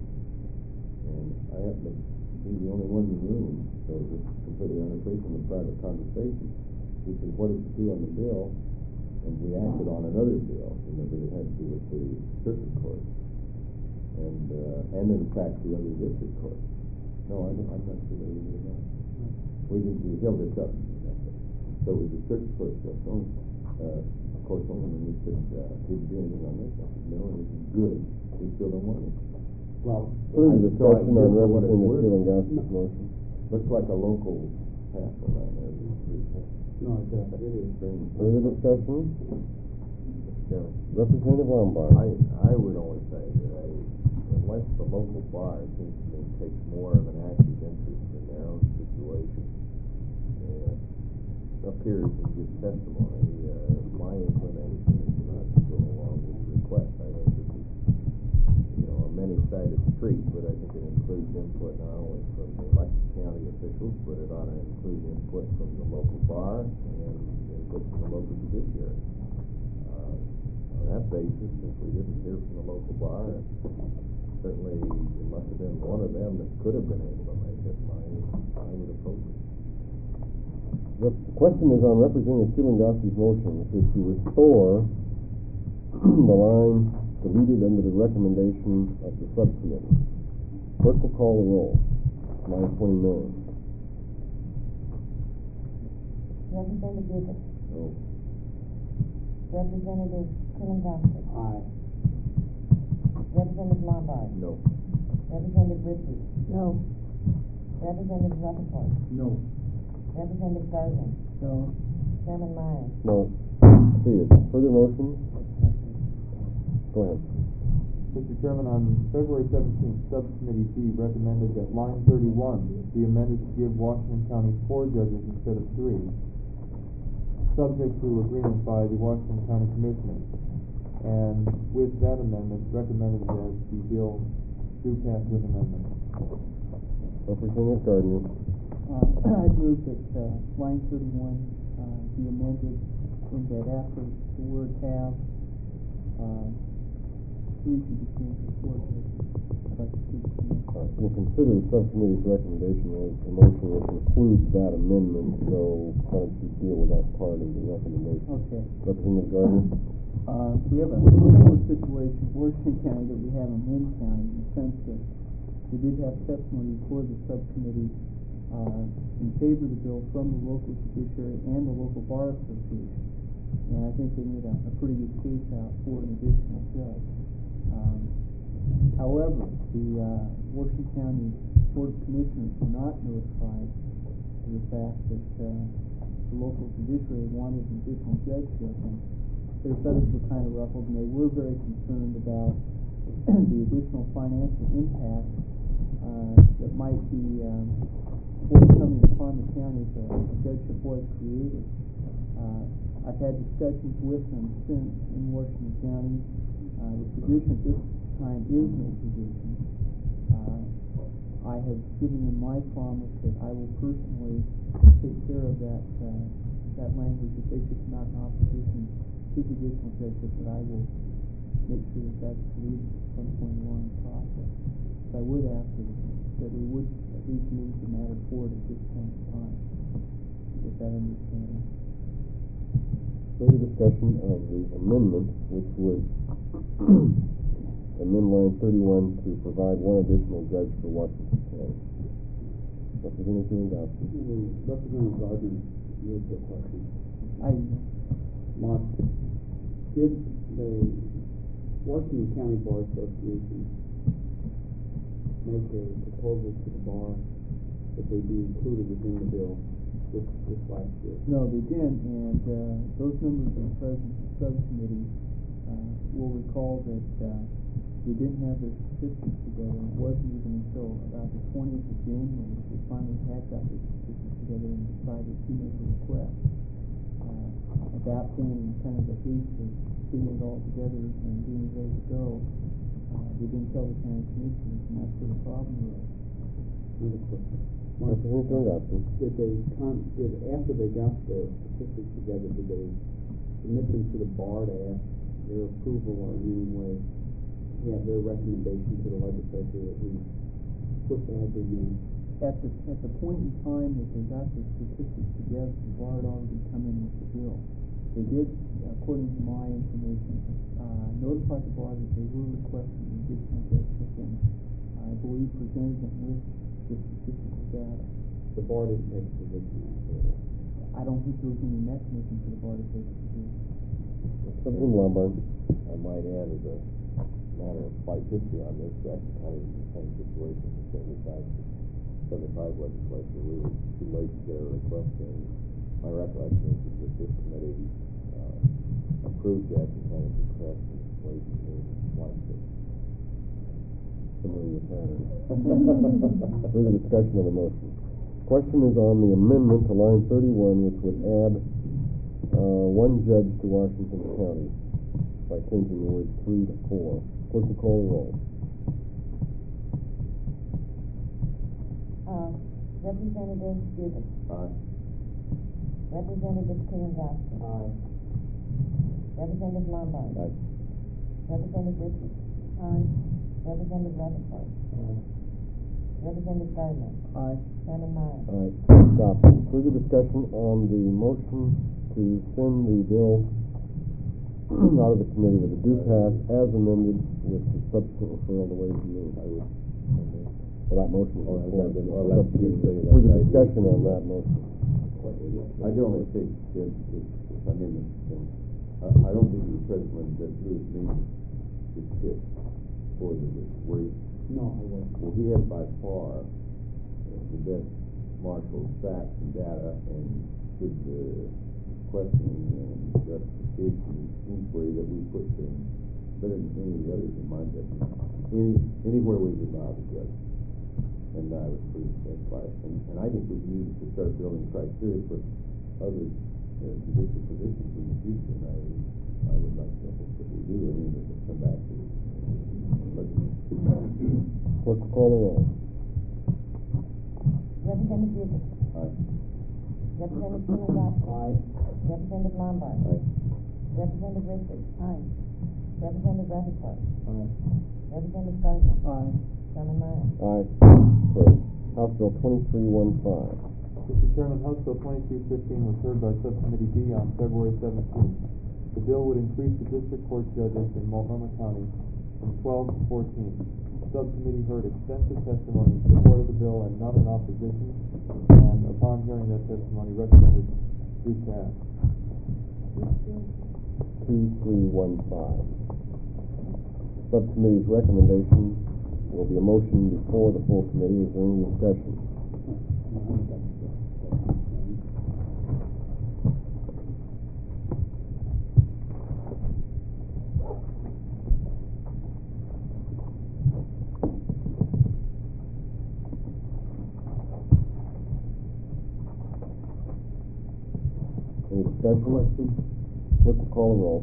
And I happen to be the only one in the room, so this is completely unafraid from the private conversation. He said, what did you do on the bill? And we acted on another bill, remember, that had to do with the circuit court. And, uh, and in fact, the other district court. No, I don't, I'm not sure that we did not. We didn't, we held this up. So it was the circuit court stuff. So, uh, of course, only when we said, uh, didn't do anything on this. I said, no, this is good. We still don't want it. Well, further discussion on Representative Kuligowski's motion. Looks like a local pass around there. No, it doesn't. It is very. Further discussion? Yeah. Representative Lombard. I, I would only say that I, unless the local bar seems to me takes more of an active interest in their own situation, and appears in his testimony, uh, my inclination is not to go along with the request. I think this is, you know, a many-sided street, but I think it includes input not only from the elected county officials, but it ought to include input from the local bar and input from the local judiciary. Uh, on that basis, if we didn't hear from the local bar, certainly it must have been one of them that could have been able to make it. My, I would oppose it. The question is on Representative Kuligowski's motion, which is to restore the line deleted under the recommendation of the subcommittee. Clerk will call the roll. Line twenty-nine. Representative Davis. No. Representative Kuligowski. Aye. Representative Lombard. No. Representative Ritchie. No. Representative Rutherford. No. Representative Gardner. So, Chairman Myers. No. See it. Further motions? Go ahead. Mister Chairman, on February seventeenth, Subcommittee B recommended that line thirty-one be amended to give Washington County four judges instead of three, subject to agreement by the Washington County Commissioners. And with that amendment, recommended that the bill do pass with amendment. Representative Gardner. uh, I move that, uh, line thirty-one, uh, be amended in that after the word have, uh, three should be changed to four judges. I'd like to see it amended. Uh, we'll consider the subcommittee's recommendation as a motion which includes that amendment, so why don't you deal with that part of the recommendation? Okay. Representative Gardner? Uh, we have a similar situation in Washington County that we have in Lynn County, in the sense that we did have testimony before the subcommittee uh, in favor of the bill from the local judiciary and the local bar association. And I think they made a, a pretty good case out for an additional judge. Um, However, the uh, Washington County Board of Commissioners were not notified of the fact that uh, the local judiciary wanted an additional judgeship, and their feathers were kind of ruffled, and they were very concerned about the additional financial impact uh, that might be um, forthcoming upon the county if a, a judgeship was created. Uh, I've had discussions with them since in Washington County. Uh, the position at this time is no position. Uh, I have given them my promise that I will personally take care of that uh, that language if they should come out in opposition to the additional judgeship, that I will make sure that that's deleted at some point along the process. But I would ask that, that we would at least move the matter forward at this point in time with that understanding. Further discussion of the amendment, which would amend line thirty-one to provide one additional judge for Washington County. Representative Lewandowski. Representative Gardner, you have a question. I, Mark, did the Washington County Bar Association make a proposal to the bar that they be included within the bill this, this last year? no, they didn't, and uh, those members of the President's subcommittee uh, will recall that uh, we didn't have their statistics together, and it wasn't even until about the twentieth of January that we finally had got their statistics together and decided to make a request. Uh, at that point, in kind of the haste of getting it all together and being ready to go, uh, we didn't tell the county commissioners, and that's where the problem was. Another question. Mark, Representative Lewandowski. did they con, did, after they got the statistics together, did they submit them to the bar to ask their approval or in any way have their recommendation to the legislature that we put that in there? At the, at the point in time that they got the statistics together, the bar had already come in with the bill. They did, according to my information, uh, notify the bar that they were requesting an additional judgeship, and I believe presented them with the statistical data. The bar didn't take a position after that. I don't think there was any mechanism for the bar to take a position. Representative Lombard. I might add, as a matter of slight history on this, Jackson County was in the same situation in seventy-five, seventy-five legislature. We were too late to get a request in. My recollection is that this committee uh, approved Jackson County's request and Ways and Means liked it. Familiar pattern. Further discussion of the motion. Question is on the amendment to line thirty-one, which would add uh, one judge to Washington County by changing the word three to four. Clerk will call the roll. Uh, Representative Stevens. Aye. Representative Lewandowski. Aye. Representative Lombard. Aye. Representative Richards. Aye. Representative Rutherford. Aye. Representative Gardner. Aye. Chairman Meyer. All right, stop. Further discussion on the motion to send the bill out of the committee with a due pass as amended with the subsequent referral to Ways and Means. I would. Well, that motion is Oh, on the that's floor. been- well, that's been said, that's Further right. discussion on that motion. I can only say, if, if, if I'm in this thing, I, I don't think the president that Lewis Means is fit for the race. No, I wasn't. Well, he had by far uh, the best marshaled facts and data and good uh, questioning and justification inquiry that we put to him, better than any of the others in my judgment. Any, anywhere we've allowed to judge. And I was pretty impressed by it. And, and I think we can use it to start building criteria for other uh, judicial positions in the future. And I, I would like to hope that we do, and then we'll come back to it. Clerk will call the roll. Representative Richards. Aye. Representative Lewandowski. Aye. Representative Lombard. Aye. Representative Richards. Aye. Representative Rutherford. Aye. Representative Gardner. Aye. Chairman Meyer. Aye. Approved. House Bill twenty-three fifteen. Mister Chairman, House Bill twenty-three fifteen was heard by Subcommittee D on February seventeenth. The bill would increase the district court judges in Multnomah County from twelve to fourteen. The subcommittee heard extensive testimony in support of the bill and none in opposition, and upon hearing that testimony, recommended due pass. two three one five. subcommittee's recommendation will be a motion before the full committee. Is there any discussion? Any discussion? Clerk will call the roll.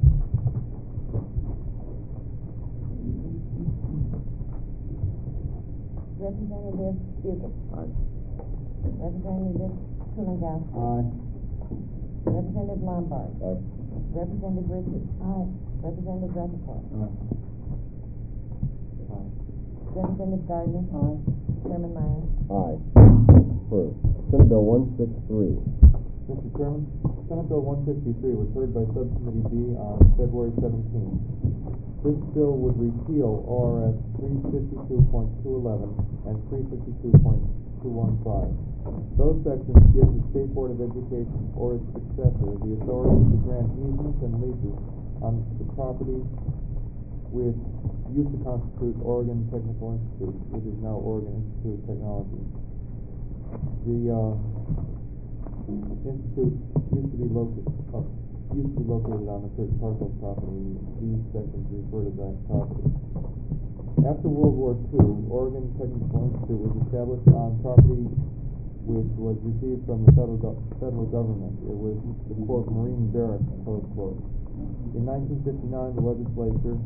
Representative Dugan. Aye. Representative Kulinkowski. Aye. Representative Lombard. Aye. Representative Richards. Aye. Representative Rutherford. Aye. Representative Gardner. Aye. Chairman Meyer. Aye. Approved. Senate Bill one sixty-three. Mister Chairman, Senate Bill one sixty-three was heard by Subcommittee B on February seventeenth. This bill would repeal O R S three fifty-two point two eleven and three fifty-two point two fifteen. Those sections give the State Board of Education or its successor the authority to grant easements and leases on the property which used to constitute Oregon Technical Institute, which is now Oregon Institute of Technology. The uh, institute used to be located uh, used to be located on a certain parcel of property. These sections refer to that property. After World War Two, Oregon Technical Institute was established on property which was received from the federal go federal government. It was the quote Marine Barracks, close quote. In nineteen fifty-nine, the legislature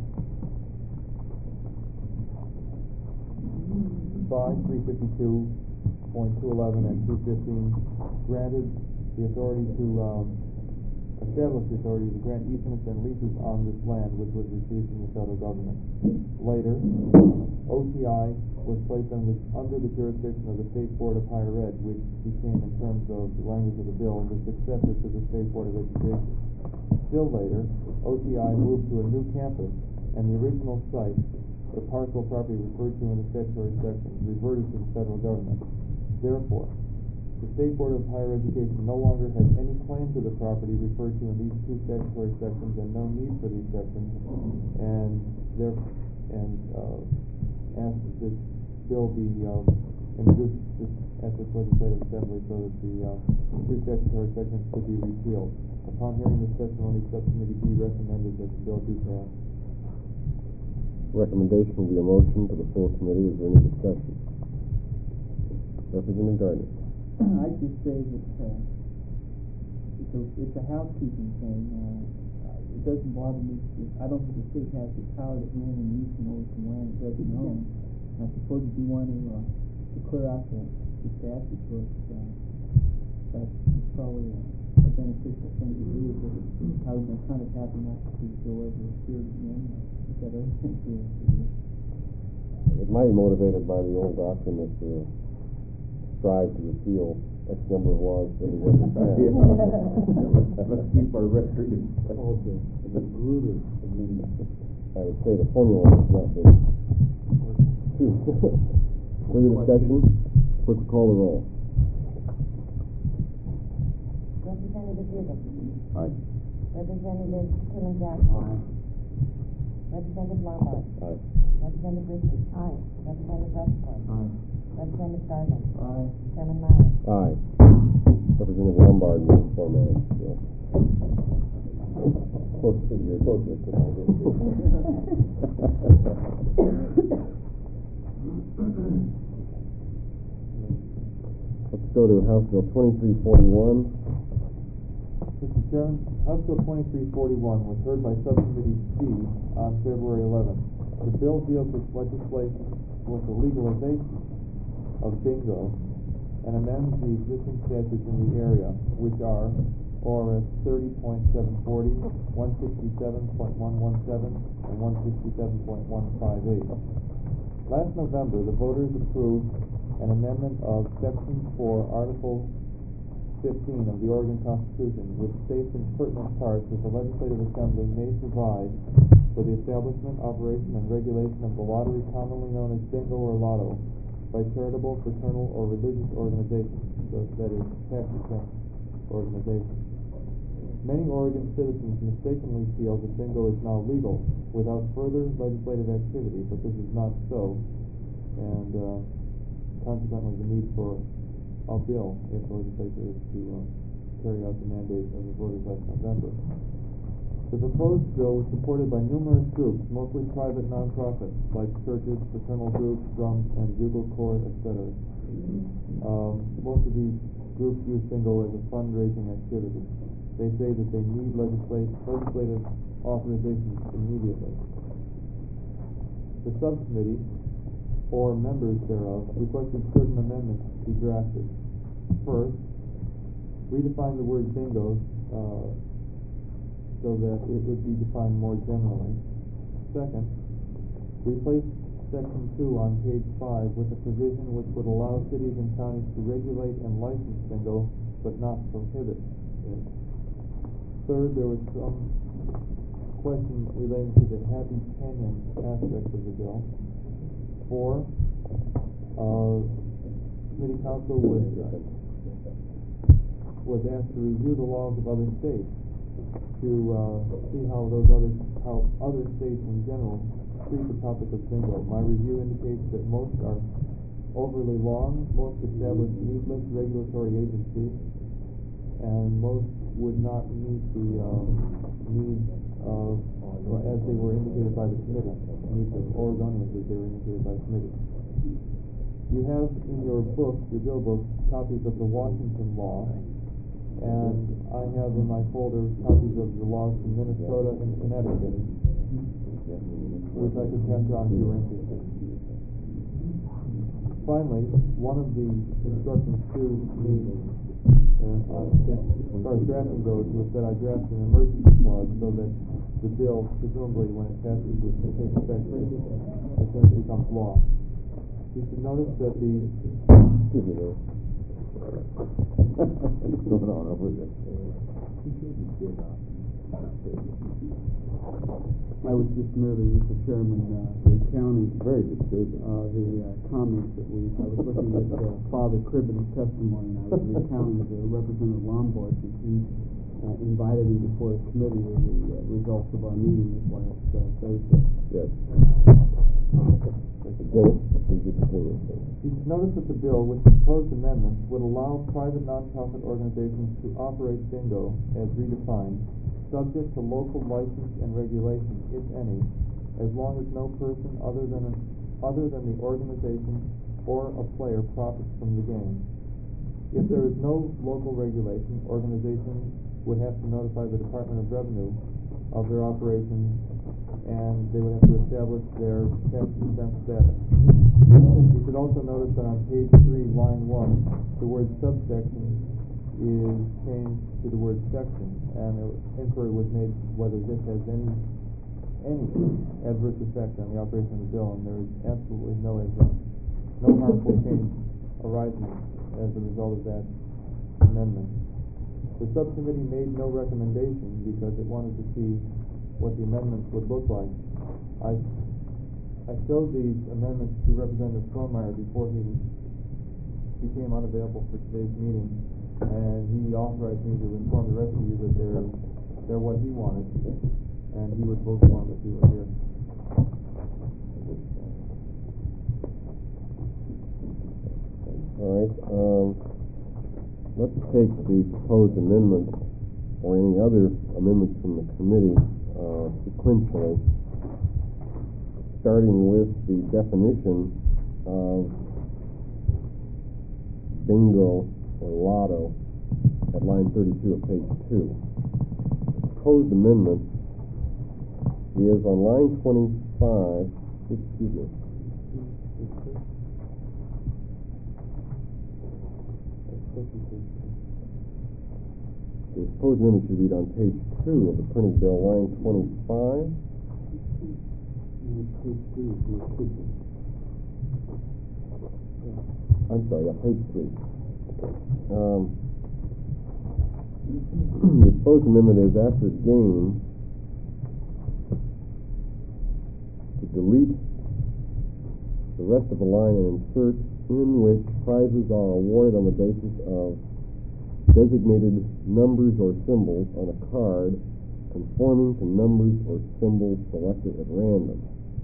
by three fifty-two point two eleven and two fifteen granted the authority to um, establish the authority to grant easements and leases on this land which was received from the federal government. Later, O T I was placed under, under the jurisdiction of the State Board of Higher Ed, which became, in terms of the language of the bill, the successor to the State Board of Education. Still later, O T I moved to a new campus, and the original site, the parcel property referred to in the statutory section, reverted to the federal government. Therefore, the State Board of Higher Education no longer has any claim to the property referred to in these two statutory sections, and no need for these sections, and there and uh, ask that this bill be um, introduced this, at this legislative assembly so that the uh, two statutory sections could be repealed. Upon hearing this testimony, Subcommittee B recommended that the bill do pass. Recommendation will be a motion to the full committee. Is there any discussion? Representative Gardner. I'd just say that uh, it's, a, it's a housekeeping thing. Uh, it doesn't bother me. I don't think the state has the power to own and use and over some land it doesn't own. I suppose if you want to, uh, to clear out the, the statute books, uh, that's probably a, a beneficial thing to do. But I would be kind of happy not to see the bill ever appear again. I've got other things to do. It might be motivated by the old doctrine that uh, strive to repeal X number of laws that we never passed. Let's keep our record. Called the, the Gruder Amendment. I would say the formula is not the further discussion. Clerk will call the roll. Representative Dugan. Aye. Representative Kulinkowski. Aye. Representative Lombard. Aye. Representative Richards. Aye. Representative Rutherford. Aye. Representative Gardner. Aye. Chairman Meyer. Aye. Representative Lombard moves for managed bill. Close to your close to the Let's go to House Bill twenty-three forty-one. Mister Chairman, House Bill twenty-three forty-one was heard by Subcommittee C on February eleventh. The bill deals with legislation with the legalization of bingo and amends the existing statutes in the area, which are O R S thirty point seven forty, one sixty-seven point one seventeen, and one sixty-seven point one fifty-eight. Last November, the voters approved an amendment of Section four, Article fifteen of the Oregon Constitution, which states in pertinent parts that the Legislative Assembly may provide for the establishment, operation, and regulation of the lottery commonly known as bingo or lotto by charitable, fraternal, or religious organizations, so that is tax-exempt organizations. Many Oregon citizens mistakenly feel that bingo is now legal without further legislative activity, but this is not so, and uh, consequently the need for a bill if the legislature is to uh, carry out the mandate of the voters last November. The proposed bill was supported by numerous groups, mostly private nonprofits like churches, fraternal groups, drum and bugle corps, et cetera. Um, most of these groups use bingo as a fundraising activity. They say that they need legislate, legislative authorization immediately. The subcommittee, or members thereof, requested certain amendments be drafted. First, redefine the word bingo uh, so that it would be defined more generally. Second, replace section two on page five with a provision which would allow cities and counties to regulate and license bingo, but not prohibit it. Third, there was some question relating to the Happy Canyon aspect of the bill. Four, uh, committee council was, uh, was asked to review the laws of other states to uh, see how those other how other states in general treat the topic of bingo. My review indicates that most are overly long, most establish needless regulatory agencies, and most would not meet the uh, needs of, well, as they were indicated by the committee, needs of Oregonians as they were indicated by the committee. You have in your book, your bill book, copies of the Washington law, and I have in my folder copies of the laws from Minnesota and Connecticut, which I could pass around if you were interested. Finally, one of the instructions to me, uh, as far as drafting goes, was that I draft an emergency clause so that the bill, presumably when it passes, would take effect as soon as it becomes law. You should notice that the Excuse me, though. What's going on over there? I was just noting, Mister Chairman, uh, the county, Very disturbing. uh, the uh, comments that we, I was looking at uh, Father Cribben's testimony, and I was recounting the Representative Lombard, since he uh, invited him before the committee with the uh, results of our meeting this last uh, Thursday. Yes. Dennis, would you continue? You should notice that the bill, with proposed amendments, would allow private nonprofit organizations to operate bingo as redefined, subject to local license and regulation, if any, as long as no person other than an, other than the organization or a player profits from the game. If there is no local regulation, organizations would have to notify the Department of Revenue of their operation, and they would have to establish their tax-exempt status. You should also notice that on page three, line one, the word subsection is changed to the word section, and an inquiry was made whether this has any any adverse effect on the operation of the bill, and there is absolutely no adverse, no harmful change arising as a result of that amendment. The subcommittee made no recommendation because it wanted to see what the amendments would look like. I I showed these amendments to Representative Stormeyer before he became unavailable for today's meeting, and he authorized me to inform the rest of you that they're they're what he wanted, and he would vote for them if he were here. All right. Um, let's take the proposed amendments or any other amendments from the committee uh, sequentially, starting with the definition of bingo or lotto at line thirty-two of page two. The proposed amendment is on line twenty-five, excuse me, the proposed amendment should read on page two of the printed bill, line twenty-five. I'm sorry, yeah, page three. Um, the proposed amendment is after game to delete the rest of the line and insert in which prizes are awarded on the basis of designated numbers or symbols on a card conforming to numbers or symbols selected at random.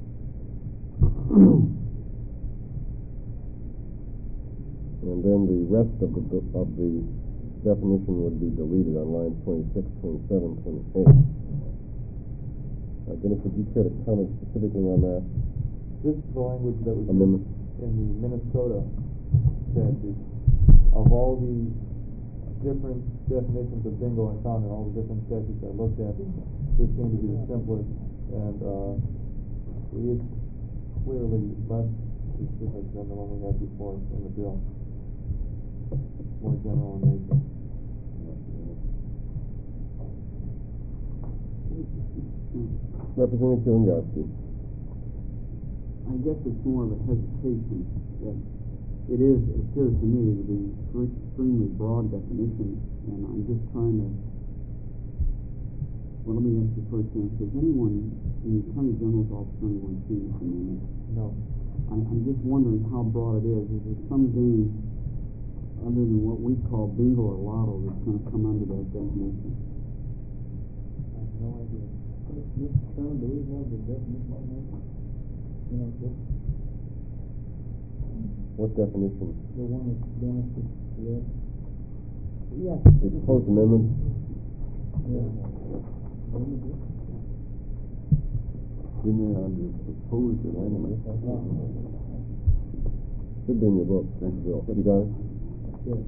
And then the rest of the of the definition would be deleted on lines twenty-six, twenty-seven, twenty-eight. Uh, Dennis, would you care to comment specifically on that This is the language that was amendment? used in the Minnesota statute. Of all the different definitions of bingo I found in all the different statutes I looked at, this seemed to be the simplest, and uh, it is clearly less specific than the one we had before in the bill. More general in nature. Representative Kilingowski. I guess it's more of a hesitation that it is, it appears to me to be an extremely broad definition, and I'm just trying to, well, let me ask you first, then, has anyone in the Attorney General's office, anyone seen this amendment? No. I, I'm just wondering how broad it is. Is there some game other than what we call bingo or lotto that's going to come under that definition? I have no idea. Mister Chairman, do we have the definition on that? You know, just What definition? the one that Dennis just read? Yes. The proposed amendment? Yeah. Didn't they under proposed amendment? Should be in your book, Bill. You got it? Yes.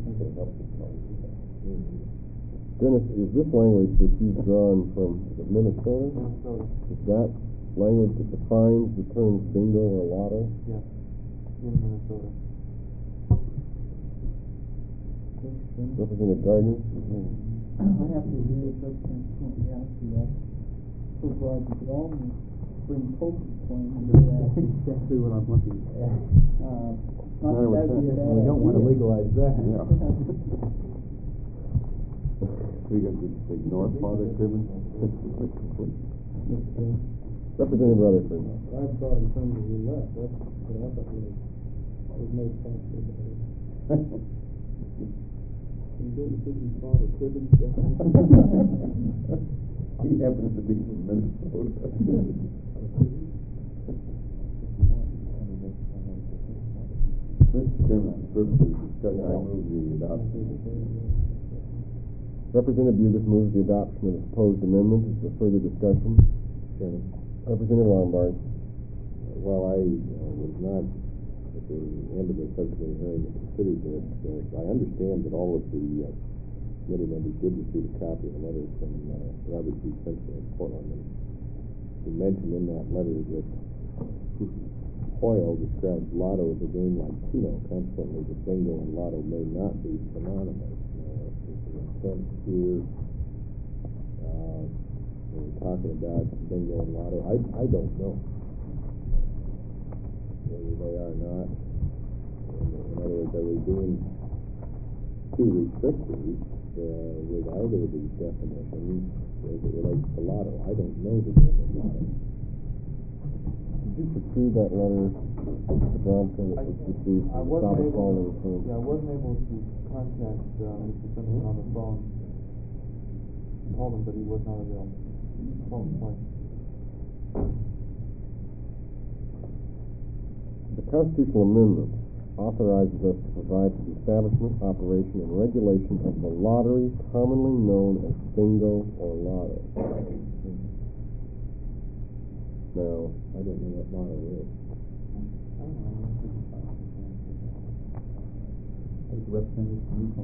Dennis, is this language that you've drawn from is it Minnesota? Minnesota, Is that language that defines the terms bingo or lotto? yes, in Minnesota. Representative Gardner? I have to agree with Representative Kilingowski that so broad you could almost bring poker playing into that. That's exactly what I'm looking at. Uh, not Matter that with that'd be a that, bad We don't want to idea. legalize that. Yeah. We can just ignore Father Cribbin? Representative Rutherford? I thought in terms of roulette, that's what I thought was, was most possible. Can you go to City Father Cribbin's He happens to be from Minnesota. Mister Chairman, for purposes of discussion, I move the adoption. Representative Bugis moves the adoption of the proposed amendment. Is there further discussion? Chairman, Representative Lombard? while I uh, was not at the end of the subcommittee hearing to consider this, uh, I understand that all of the uh, committee members did receive a copy of the letter from uh, Robert G. Simpson in Portland. And he mentioned in that letter that Hoyle describes lotto as a game like Keno. Consequently, the bingo and lotto may not be synonymous. Uh, is the intent here, uh, when we're talking about bingo and lotto, I, I don't know whether they are not. In, in other words, are we being too restrictive uh, with either of these definitions as it relates to lotto? I don't know the game of lotto. Did you pursue that letter, Mister Johnson, that was received I from the wasn't South able, Calling firm? yeah, I wasn't able to contact uh, Mister Simpson on the phone. I called him, but he was not available. Called him twice. The constitutional amendment authorizes us to provide for the establishment, operation, and regulation of the lottery commonly known as bingo or lotto. Now, I don't know what lotto is. I don't know. As a representative from Utah,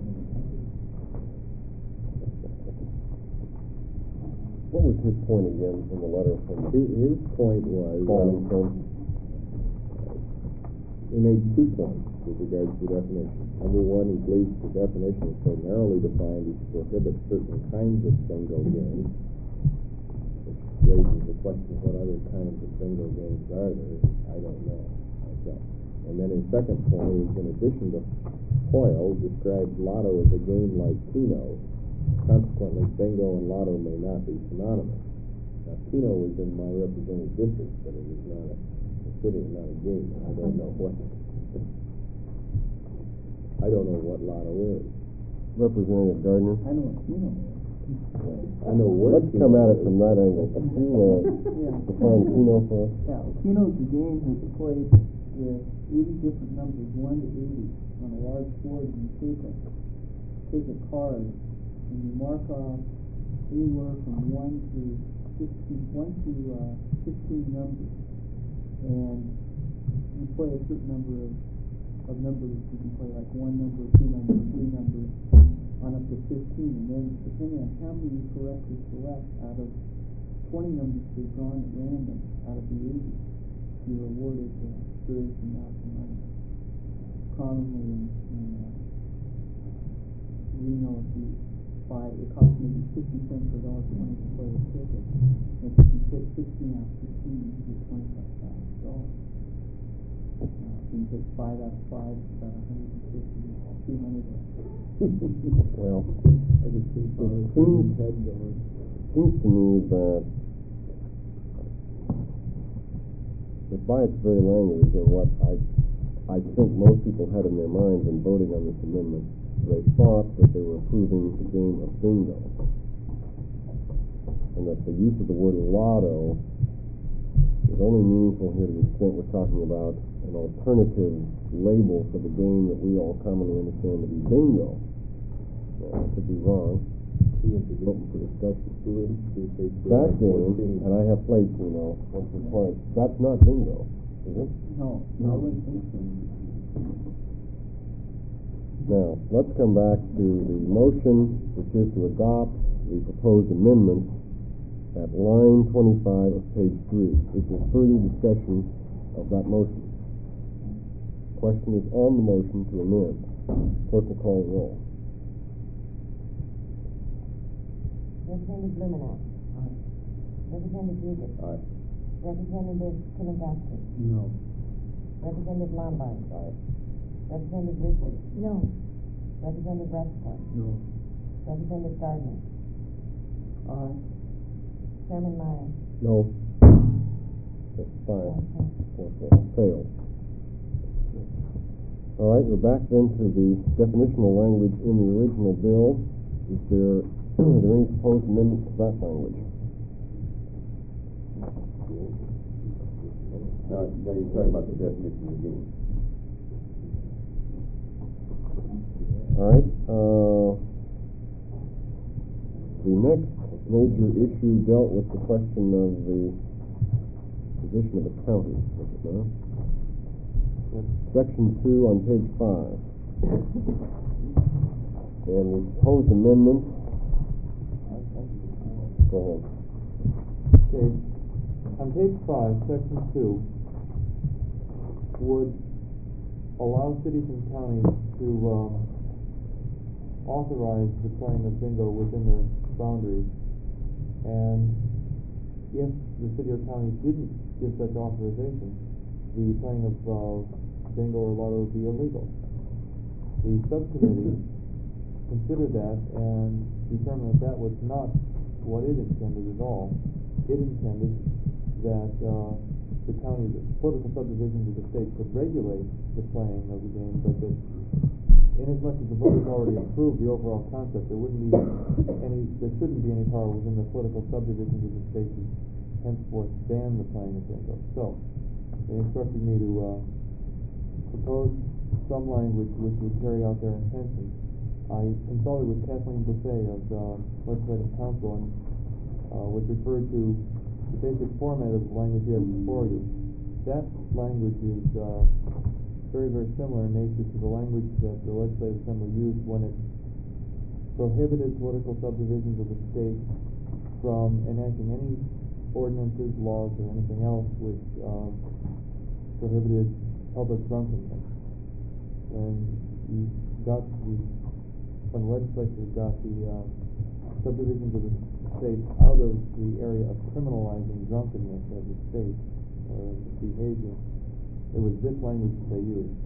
what was his point again in the letter from the His, his point was, Calling uh, firm? he made two points with regards to the definition. Number one, he believes the definition is so narrowly defined as to prohibit certain kinds of bingo games, which raises the question of what other kinds of bingo games are there. I don't know myself. And then his second point is, in addition to Hoyle, describes lotto as a game like Keno. Consequently, bingo and lotto may not be synonymous. Now, Keno is in my representative district, but it is not a, a city, not a game. I don't know what. I don't know what lotto is. Representative Gardner. I know what Keno is. I know where Let's come at it from that angle. Could you, uh, Yeah. define Keno for us? Yeah, Keno's a game that's played with eighty different numbers, one to eighty, on a large board, and you take a, take a card, and you mark off anywhere from one to fifteen, one to, uh, fifteen numbers. And you play a certain number of, of numbers, you can play like one number, two numbers, three numbers, on up to fifteen, and then depending on how many you correctly select out of twenty numbers they've drawn at random out of the eighty, you're awarded uh, various amounts of money. Commonly in, in uh, Reno, if you buy, it costs maybe fifty cents per dollar for money to play a ticket. And if you take sixteen out of fifteen, you get twenty-five thousand dollars. Uh, if you take five out of five, it's about one hundred fifty, two hundred. Well, I can see it Father seems, head going. seems to me that that by its very language and what I, I think most people had in their minds in voting on this amendment, they thought that they were approving the game of bingo. And that the use of the word lotto is only meaningful here to the extent we're talking about an alternative label for the game that we all commonly understand to be bingo. Now, I could be wrong. Open for discussion. That game, and I have played Keno once or twice, that's not bingo, is it? No, I wouldn't think so. Now, let's come back to the motion, which is to adopt the proposed amendment at line twenty-five of page three. Is there further discussion of that motion? Question is on the motion to amend. Clerk will call the roll. Representative Blumenauer. Aye. Representative Busick. Aye. Representative Kinnigoski. No. Representative Lombard. Aye. Representative Richards. No. Representative Redcorn. No. Representative Gardner. Aye. Chairman Meyer. No. That's five. Okay. Four, four. Failed. All right, we're back then to the definitional language in the original bill. Is there, are there any proposed amendments to that language? Now, now you're talking about the definition again. All right. Uh, the next major issue dealt with the question of the position of the county, was it not? Section two on page five. And the proposed amendment. Go ahead. Okay, on page five, section two, would allow cities and counties to um, authorize the playing of bingo within their boundaries. And if the city or county didn't give such authorization, the playing of uh, bingo or lotto would be illegal. The subcommittee considered that and determined that that was not what it intended at all. It intended that uh, the county, the political subdivisions of the state could regulate the playing of the game, but that inasmuch as the voters already approved the overall concept, there wouldn't be any, there shouldn't be any power within the political subdivisions of the state to henceforth ban the playing of bingo. So, they instructed me to uh, propose some language which would carry out their intention. I consulted with Kathleen Buffet of the Legislative Council, and uh, was referred to the basic format of the language you have before you. That language is uh, very, very similar in nature to the language that the Legislative Assembly used when it prohibited political subdivisions of the state from enacting any ordinances, laws, or anything else which uh, prohibited public drunkenness. When you got the, when the legislature got the uh, subdivisions of the state out of the area of criminalizing drunkenness as a state or as a behavior, it was this language that they used.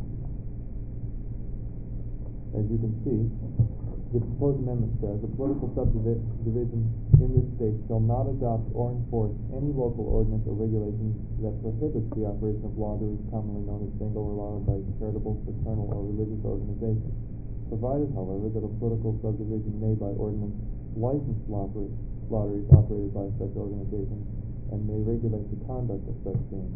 As you can see, the proposed amendment says a political subdivision in this state shall not adopt or enforce any local ordinance or regulation that prohibits the operation of lotteries, commonly known as bingo or lotto, by charitable, fraternal, or religious organizations. provided, however, that a political subdivision made by ordinance licensed lottery, lotteries operated by such organizations and may regulate the conduct of such games.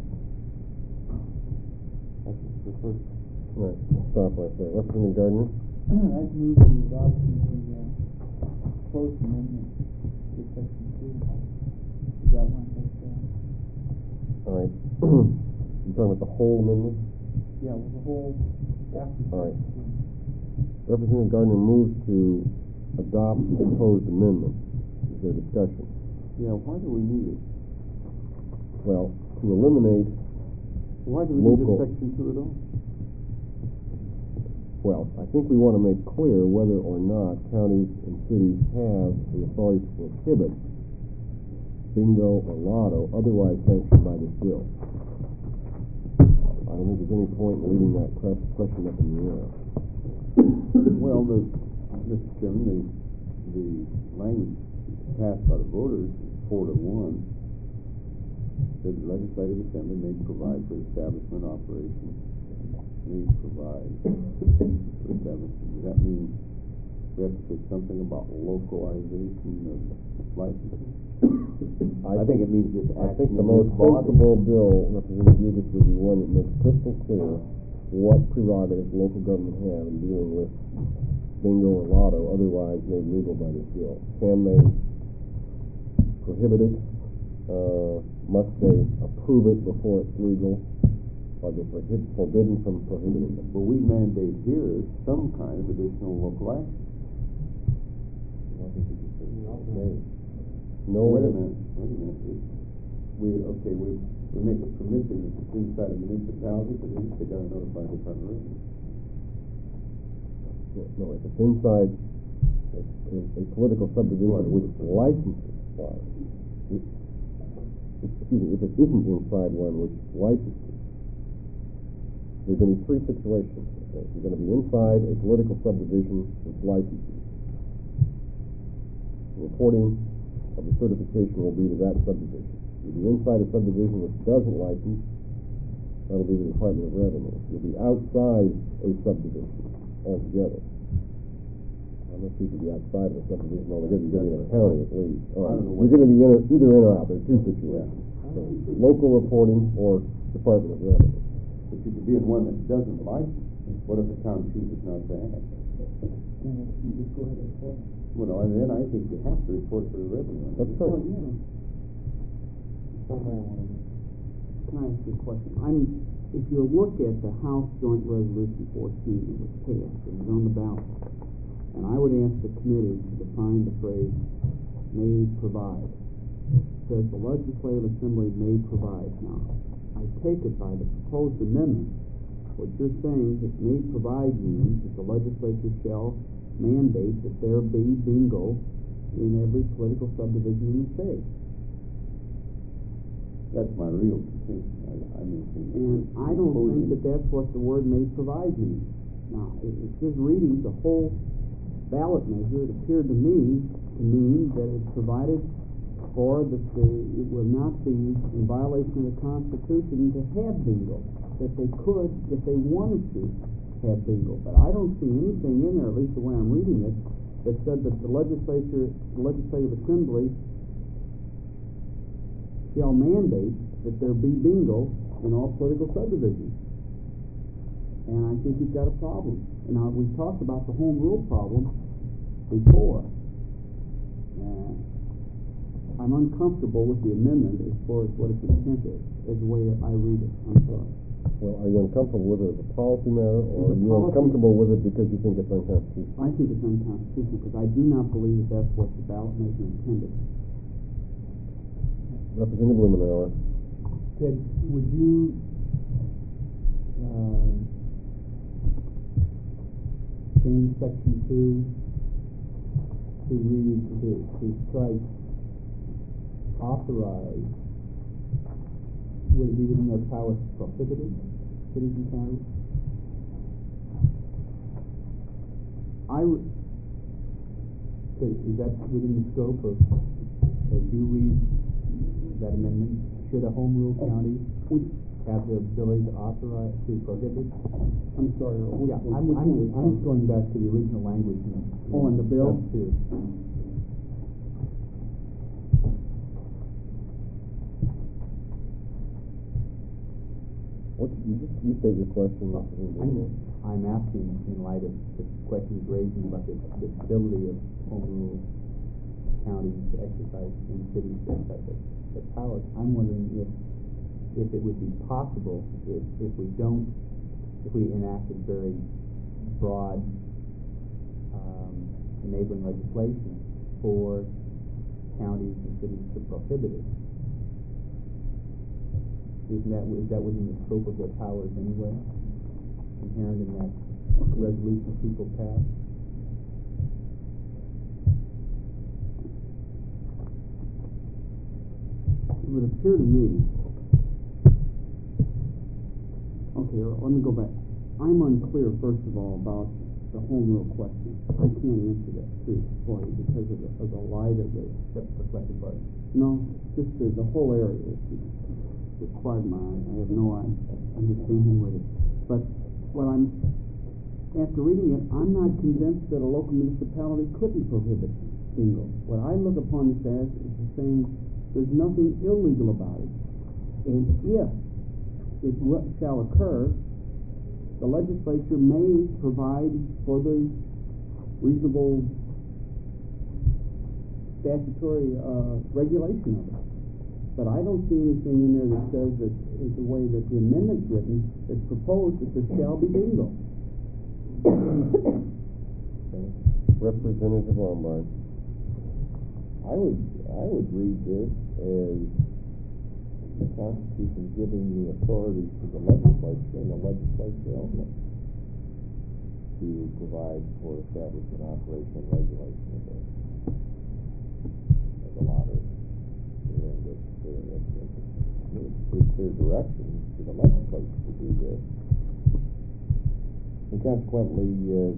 That's the first. Right, stop right there. Representative Gardner? I'd move the adoption of the, uh, proposed amendment to section two. Is that one that's, uh, All right. You talking about the whole amendment? yeah, with the whole, after. All right. section two. Representative Gardner moves to adopt the proposed amendment. Is there discussion? Yeah, why do we need it? Well, to eliminate, Why do we need Local. a section two at all? well, I think we want to make clear whether or not counties and cities have the authority to prohibit bingo or lotto otherwise sanctioned by this bill. I don't think there's any point in leaving that que- question up in the air. Well, the, Mister Chairman, the, the language passed by the voters is four to one. The legislative assembly may provide for establishment operation, may provide for establishment. Does that mean we have to say something about localization of licensing? I think it means just I think action the of most this body. sensible bill, Representative Bugis, would be one that makes crystal clear what prerogatives local government have in dealing with bingo or lotto otherwise made legal by this bill. Can they prohibit it? Uh, must they approve it before it's legal? Are they prohib- forbidden from prohibiting it? But we mandate here some kind of additional local action. I don't think you can say okay. No. Wait a minute, wait a minute. It- We, okay, we, we make a permission if it's inside a municipality, but then they gotta notify the Department of Revenue. No, if it's inside a, a, a political subdivision which licenses lotto. It- Excuse me, if it isn't inside one which licenses, there's going to be three situations. Okay? You're going to be inside a political subdivision which licenses. The reporting of the certification will be to that subdivision. If you're inside a subdivision which doesn't license, that'll be the Department of Revenue. You'll be outside a subdivision altogether. I'm not sure you could be outside of a subdivision altogether. You're going to be in a county at least. All right. You're going to be in a, either in or out. There are two situations. So, local reporting or Department of Revenue. But you could be in one that doesn't license. What if the town chooses not to act? Then you just go ahead and report. Well, and then I think you have to report to the revenue. That's Well, correct. yeah. Somewhere I want to. Can I ask you a question? I'm, if you look at the House Joint Resolution fourteen that was passed, it was on the ballot, and I would ask the committee to define the phrase "may provide." It says the Legislative Assembly may provide. Now, I take it by the proposed amendment, what you're saying that may provide means that the legislature shall mandate that there be bingo in every political subdivision in the state. That's my real contention. I, I mean, And I don't think that that's what the word may provide means. Now, it- it's just reading the whole ballot measure, it appeared to me to mean that it's provided for that the, it will not be in violation of the Constitution to have bingo, that they could, if they wanted to, have bingo. But I don't see anything in there, at least the way I'm reading it, that said that the legislature, the Legislative Assembly shall mandate that there be bingo in all political subdivisions. And I think you've got a problem. And now, we talked about the home rule problem before. And I'm uncomfortable with the amendment as far as what its intent is, as the way I read it. I'm sorry. Well, are you uncomfortable with it as a policy matter, or are As a you policy- uncomfortable with it because you think it's unconstitutional? I think it's unconstitutional because I do not believe that that's what the ballot measure intended. Representative Blumenauer. Ted, would you, um, change section two to read, to, to strike authorize, would it be within their powers prohibited cities and counties? I, w- So is that within the scope of, as you read that amendment, should a home rule county? we, have the ability to authorize, to prohibit? I'm sorry, which, Yeah, which I'm, one I'm, are you I'm talking going back to the original language in. Oh, in the bill? sub two. What, you just, you state your question. Well, I'm, I'm asking in light of the questions raised about the, the ability of home rule counties to exercise and cities to exercise their, their powers. I'm wondering if, if it would be possible if, if we don't, if we enacted very broad um, enabling legislation for counties and cities to prohibit it. Isn't that, is that within the scope of their powers anyway, inherent in that resolution people passed? It would appear to me, okay, let me go back. I'm unclear, first of all, about the home rule question. I can't answer that too, for you because of the, of the light of the... Except for collective bargaining. No, just the, the whole area. It's quagmire. I have no understanding with it. But what I'm, after reading it, I'm not convinced that a local municipality couldn't prohibit bingo. What I look upon this as is saying there's nothing illegal about it. And if it w- shall occur, the legislature may provide for the reasonable statutory uh, regulation of it. But I don't see anything in there that says that is the way that the amendment's written, it's proposed that there shall be bingo. Representative Lombard. I would, I would read this as the Constitution giving the authority to the legislature and the legislature only to provide for establishment, operation, and regulation of the, of the lottery. And it's, uh, it's, it's pretty clear direction to the legislature to do this. And consequently, uh,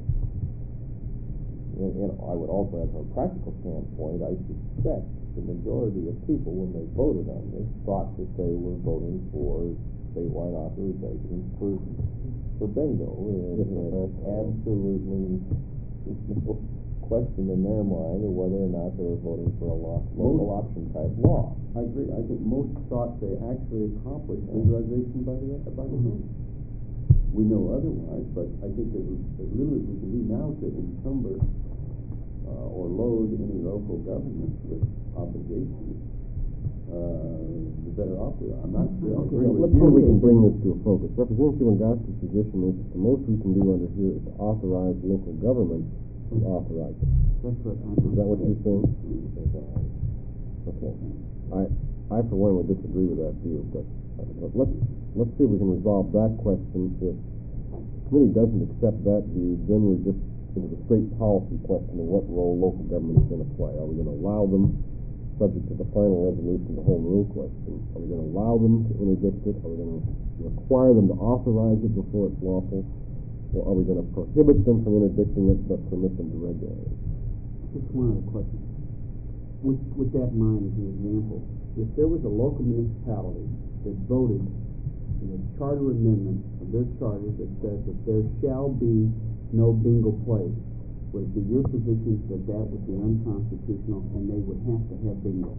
and, and I would also have from a practical standpoint, I suspect the majority of people, when they voted on this, thought that they were voting for statewide authorization for, for bingo. And, and absolutely no question in their mind of whether or not they were voting for a law, local option type law. I agree. I think most thought they actually accomplished legalization by the, by the Mm-hmm. We know otherwise, but I think that as little as we can do now to encumber uh, or load any local governments with obligations, uh, the better off we are. I'm not sure. I agree with Let's see you. if we can bring this to a focus. Representative Kiwangasi's position is that the most we can do under here is to authorize local government to authorize it. That's what I'm... Is that what you're saying? Okay. I, I for one would disagree with that view, but uh, let's, let's see if we can resolve that question. If the committee doesn't accept that view, then we're just into the straight policy question of what role local government is going to play. Are we going to allow them, subject to the final resolution, the home rule question, are we going to allow them to interdict it? Are we going to require them to authorize it before it's lawful? Or are we going to prohibit them from interdicting it but permit them to regulate it? Just one other question. With, with that in mind as an example, if there was a local municipality that voted in a charter amendment of their charter that says that there shall be no bingo plays, would it be your position that that would be unconstitutional and they would have to have bingo?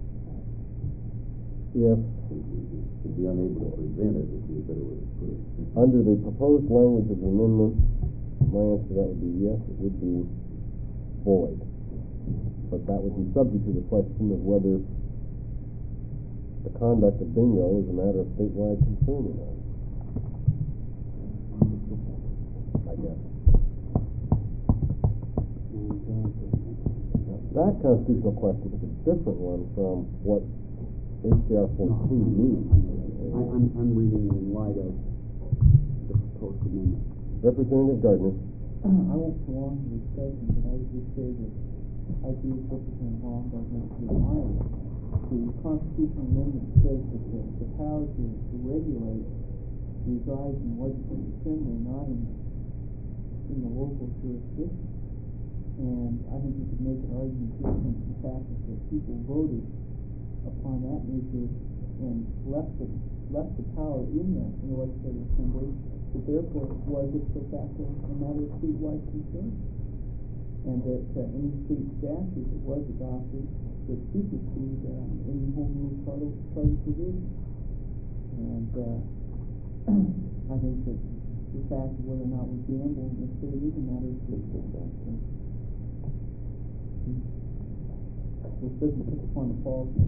If, To be unable to prevent it would be a better way to put it. under the proposed language of the amendment, my answer to that would be yes, it would be void. But that would be subject to the question of whether the conduct of bingo is a matter of statewide concern or not. I guess. That constitutional question is a different one from what H C R fourteen means. I, I'm, I'm reading it in light of the proposed amendment. Representative Gardner. I won't prolong the discussion, but I would just say that I agree with Representative Lombard mentioned in Iowa. The constitutional amendment says that the, the power to, to regulate resides in the legislative assembly, not in, in the local jurisdiction. And I think you could make an argument based on the fact that the people voted upon that nature of and left the, left the power in the, in the legislative assembly, that therefore was a de facto a matter of statewide concern. And that uh, any state statute that was adopted would supersede uh, any home rule charter, charter provision. And uh, I think that the fact of whether or not we gamble in the state is a matter of state concern. Which doesn't touch upon the policy.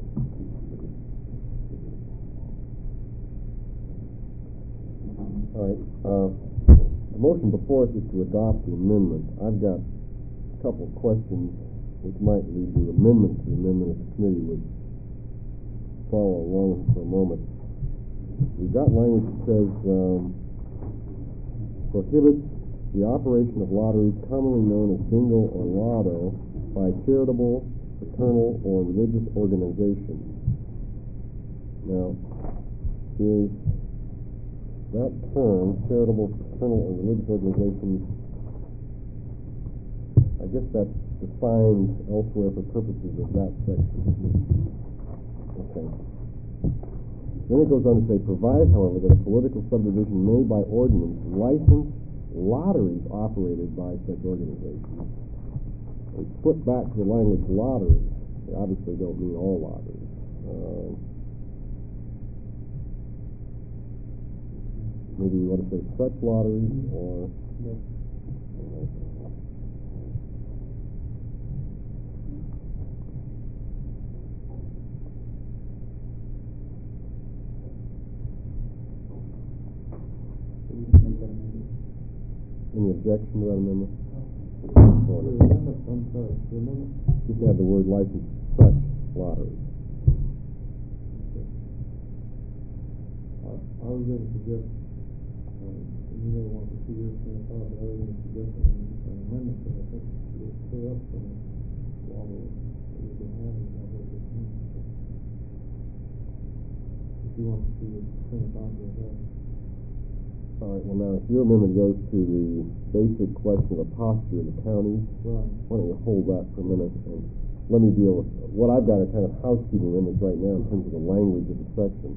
All right, uh, the motion before us is to adopt the amendment. I've got a couple of questions which might lead to amendment to the amendment if the committee would follow along for a moment. We've got language that says, um, prohibits the operation of lotteries commonly known as bingo or lotto by charitable, fraternal, or religious organizations. Now, is that term, charitable, fraternal, or religious organizations, I guess that's defined elsewhere for purposes of that section. Okay. Then it goes on to say, provide, however, that a political subdivision may by ordinance license lotteries operated by such organizations. We put back to the language lotteries. They obviously don't mean all lotteries. Uh, maybe you want to say such lotteries or... Yes. Any objection to that amendment? The amendment, I'm sorry, the amendment, Just add the word license such lotteries. I, I was going to suggest, um, and you may want to see your train of thought, but I was going to suggest an, an amendment that I think will clear up some of the wobble that we've been having about what this means. So, if you want to see your train of thought, go ahead. All right, well now, if your amendment goes to the basic question of the posture of the county, Right. why don't you hold that for a minute and let me deal with, what I've got are kind of housekeeping amendments right now in terms of the language of the section.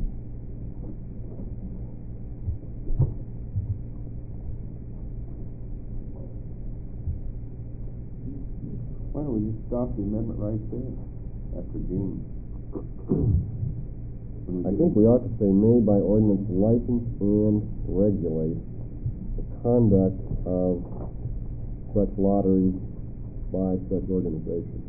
Why don't we just stop the amendment right there, after Dean? I think we ought to say may by ordinance license and regulate the conduct of such lotteries by such organizations.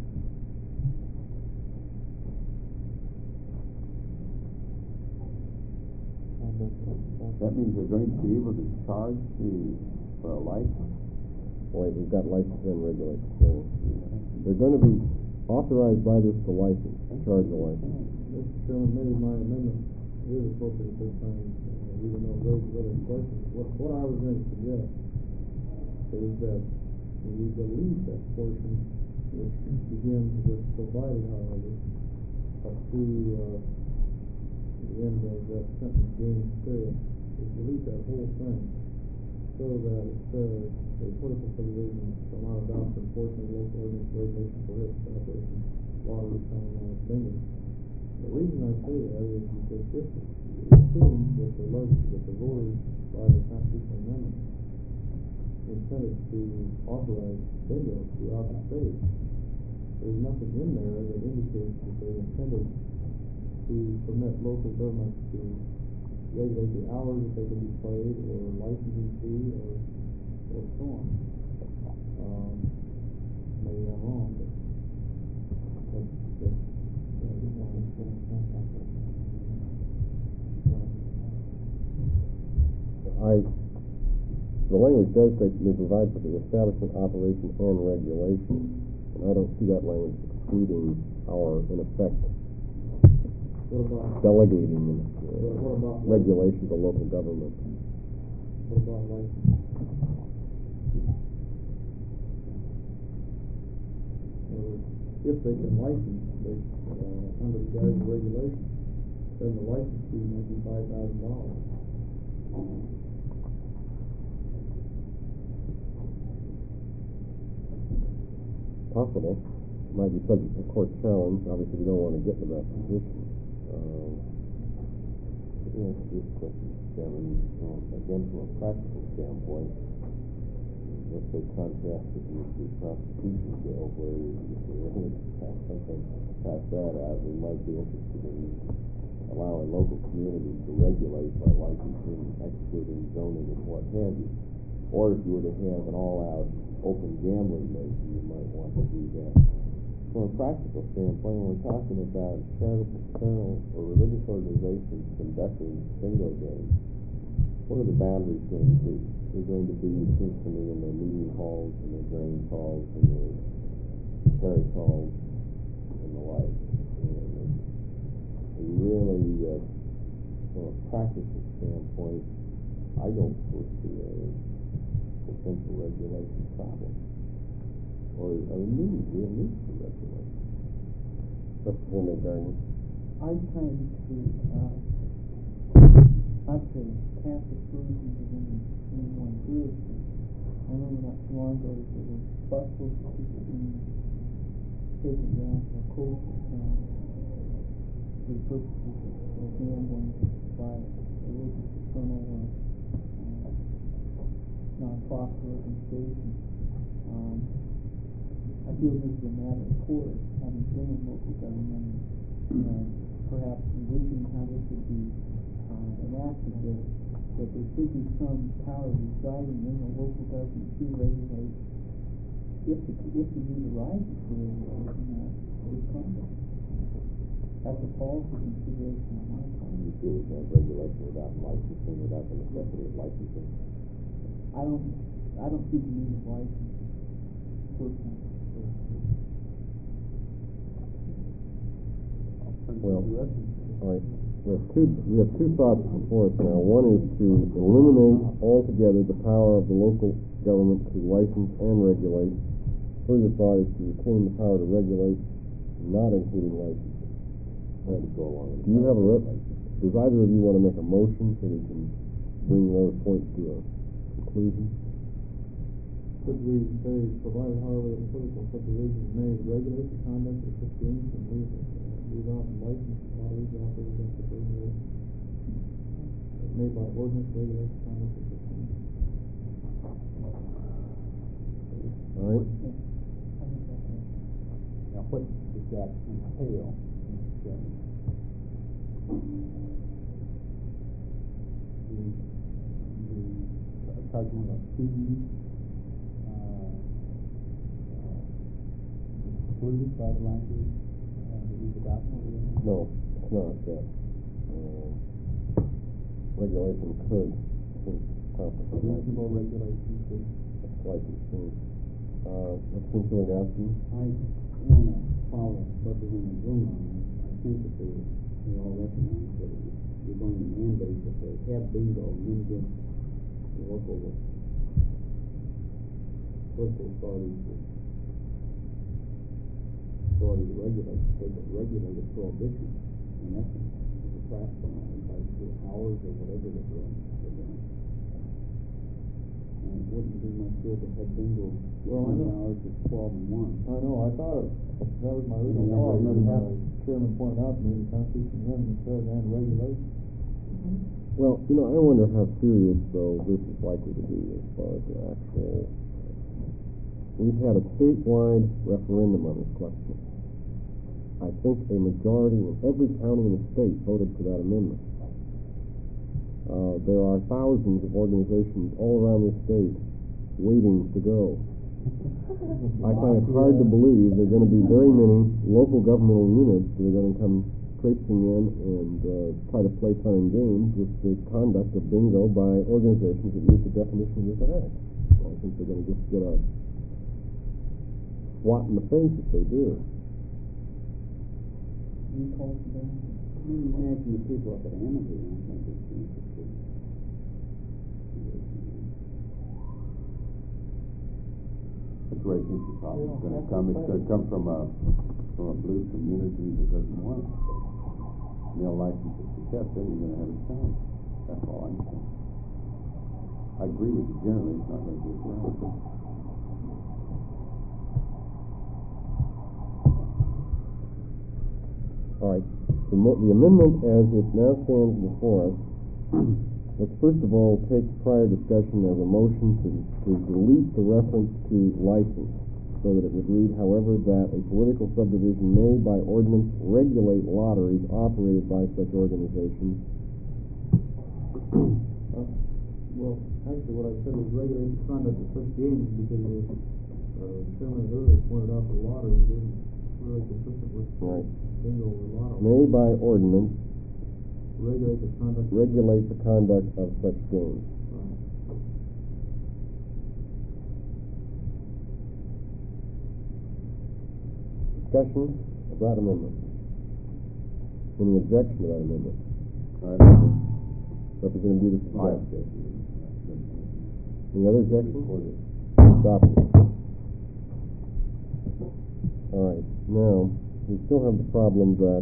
That means they're going to be able to charge the, for a license? Wait, we've got license and regulate. So they're going to be authorized by this to license, charge a license. Mister Chairman, maybe my amendment is appropriate at this time, uh, even though those other questions. What, what I was going to suggest is that we delete that portion which begins with provided, however, up to uh, the end of that sentence, James said, is delete that whole thing so that it says a political subdivision shall not adopt a portion of local ordinance regulation prohibits the operation of lottery, common law, bingo. The reason I say that is because if we assume that the leg- that the voters by the constitutional amendment intended to authorize bingo throughout the state, there's nothing in there that indicates that they intended to permit local governments to regulate the hours that they can be played, or licensing fee, or or so on. Um, maybe I'm wrong, but that's, that's I, the language does say may provide for the establishment, operation, and regulation, and I don't see that language excluding our, in effect, what about delegating uh, what about regulation to local government. what about license? In other words, if they can license, they, uh, under the guise of regulation, then the license fee may be five thousand dollars. Possible. Might be subject to court challenge. Obviously, we don't want to get to that position. Um, let me ask you this question, Mister Chairman. Um, again, from a practical standpoint, let's say contrast it with the prostitution bill, where if we were to pass something, pass that out, we might be interested in allowing local communities to regulate by licensing, excluding zoning and what have you. Or if you were to have an all-out open gambling nation, you might want to do that. From a practical standpoint, when we're talking about charitable or religious organizations conducting bingo games, what are the boundaries going to be? They're going to be, it seems to me, in their meeting halls, and their drain halls, and their parish halls, and the like. And really, uh, from a practical standpoint, I don't foresee a potential regulation problem, or a need, real need for regulation. Mister Gardner. I'm trying to, uh, not to cast aspersions of any, any one group. I remember not too long ago that there were busloads of people being taken down to a coastal town for the purposes of, of gambling by religious fraternal or uh, non-profit organizations. Um, I feel this is a matter of course, having been in local government, and perhaps envisioning how this would be uh, enacted, that, that there should be some power residing in the local government to regulate if the, if the need arises for regulation of this conduct. That's a policy consideration on my part. You feel we can have regulation without licensing, without the necessity of licensing? I don't, I don't see the need of licensing, personally. Well, all right. We have two. We have two thoughts before us now. One is to eliminate altogether the power of the local government to license and regulate. Further thought is to retain the power to regulate, not including licensing. That would go along with. Do you have a? Re- does either of you want to make a motion so we can bring those points to a conclusion? Could we say, provided however the political subdivision may regulate the conduct of such games and leave it, uh, leave out and license lotteries operated against the organization? Made by ordinance regulate the conduct of such games. All right. Now, what does that entail, Mister Chairman? The, the charging of fees, uh, uh, excluded by the language uh, that we've adopted? No, it's not that. Um, regulation could, I think, conflict with Reasonable regulation could. licensing. Uh, Mister Legaspi? I want to follow Representative Bloom on this. I think that they, they all recognize that you're going to mandate that they have bingo and then give the local political authorities the authority to regulate, they could regulate a prohibition, in essence, of the practical matter, by the hours or whatever they're doing. They're doing. And it wouldn't do much good to have bingo Well, I know. hours at twelve and one. I know, I thought it, that was my original Yeah, thought, but and you uh, have- Chairman pointed out to me, the Constitution amendment said, and regulation. Well, you know, I wonder how serious, though, this is likely to be as far as the actual... We've had a statewide referendum on this question. I think a majority in every county in the state voted for that amendment. Uh, there are thousands of organizations all around the state waiting to go. I find it hard to believe there are going to be very many local governmental units that are going to come traipsing in and uh, try to play fun and games with the conduct of bingo by organizations that meet the definition of this act. I think they're going to just get a swat in the face if they do. You call for that? I mean, imagine the people up at Amity, I don't think it's interested. That's where I think the problem's gonna come. It's gonna come from a, from a blue community that doesn't want it. And they'll license it to kept, then you're gonna have a challenge. That's all I'm saying. I agree with you generally, it's not gonna be a problem. All right. the, mo- the amendment as it now stands before us, let's first of all take prior discussion as a motion to, to delete the reference to license, so that it would read, however, that a political subdivision may by ordinance regulate lotteries operated by such organizations. Uh, well, actually, what I said was regulate the conduct of such games, because the, uh, chairman earlier pointed out the lottery isn't really consistent with Right. bingo or lotto. May by ordinance Regulate the conduct. regulate the conduct of such games. Right. Discussion of that amendment. Any objection to that amendment? Representative Buda suggests. Any other objections? Adopted. All right. Now, we still have the problem that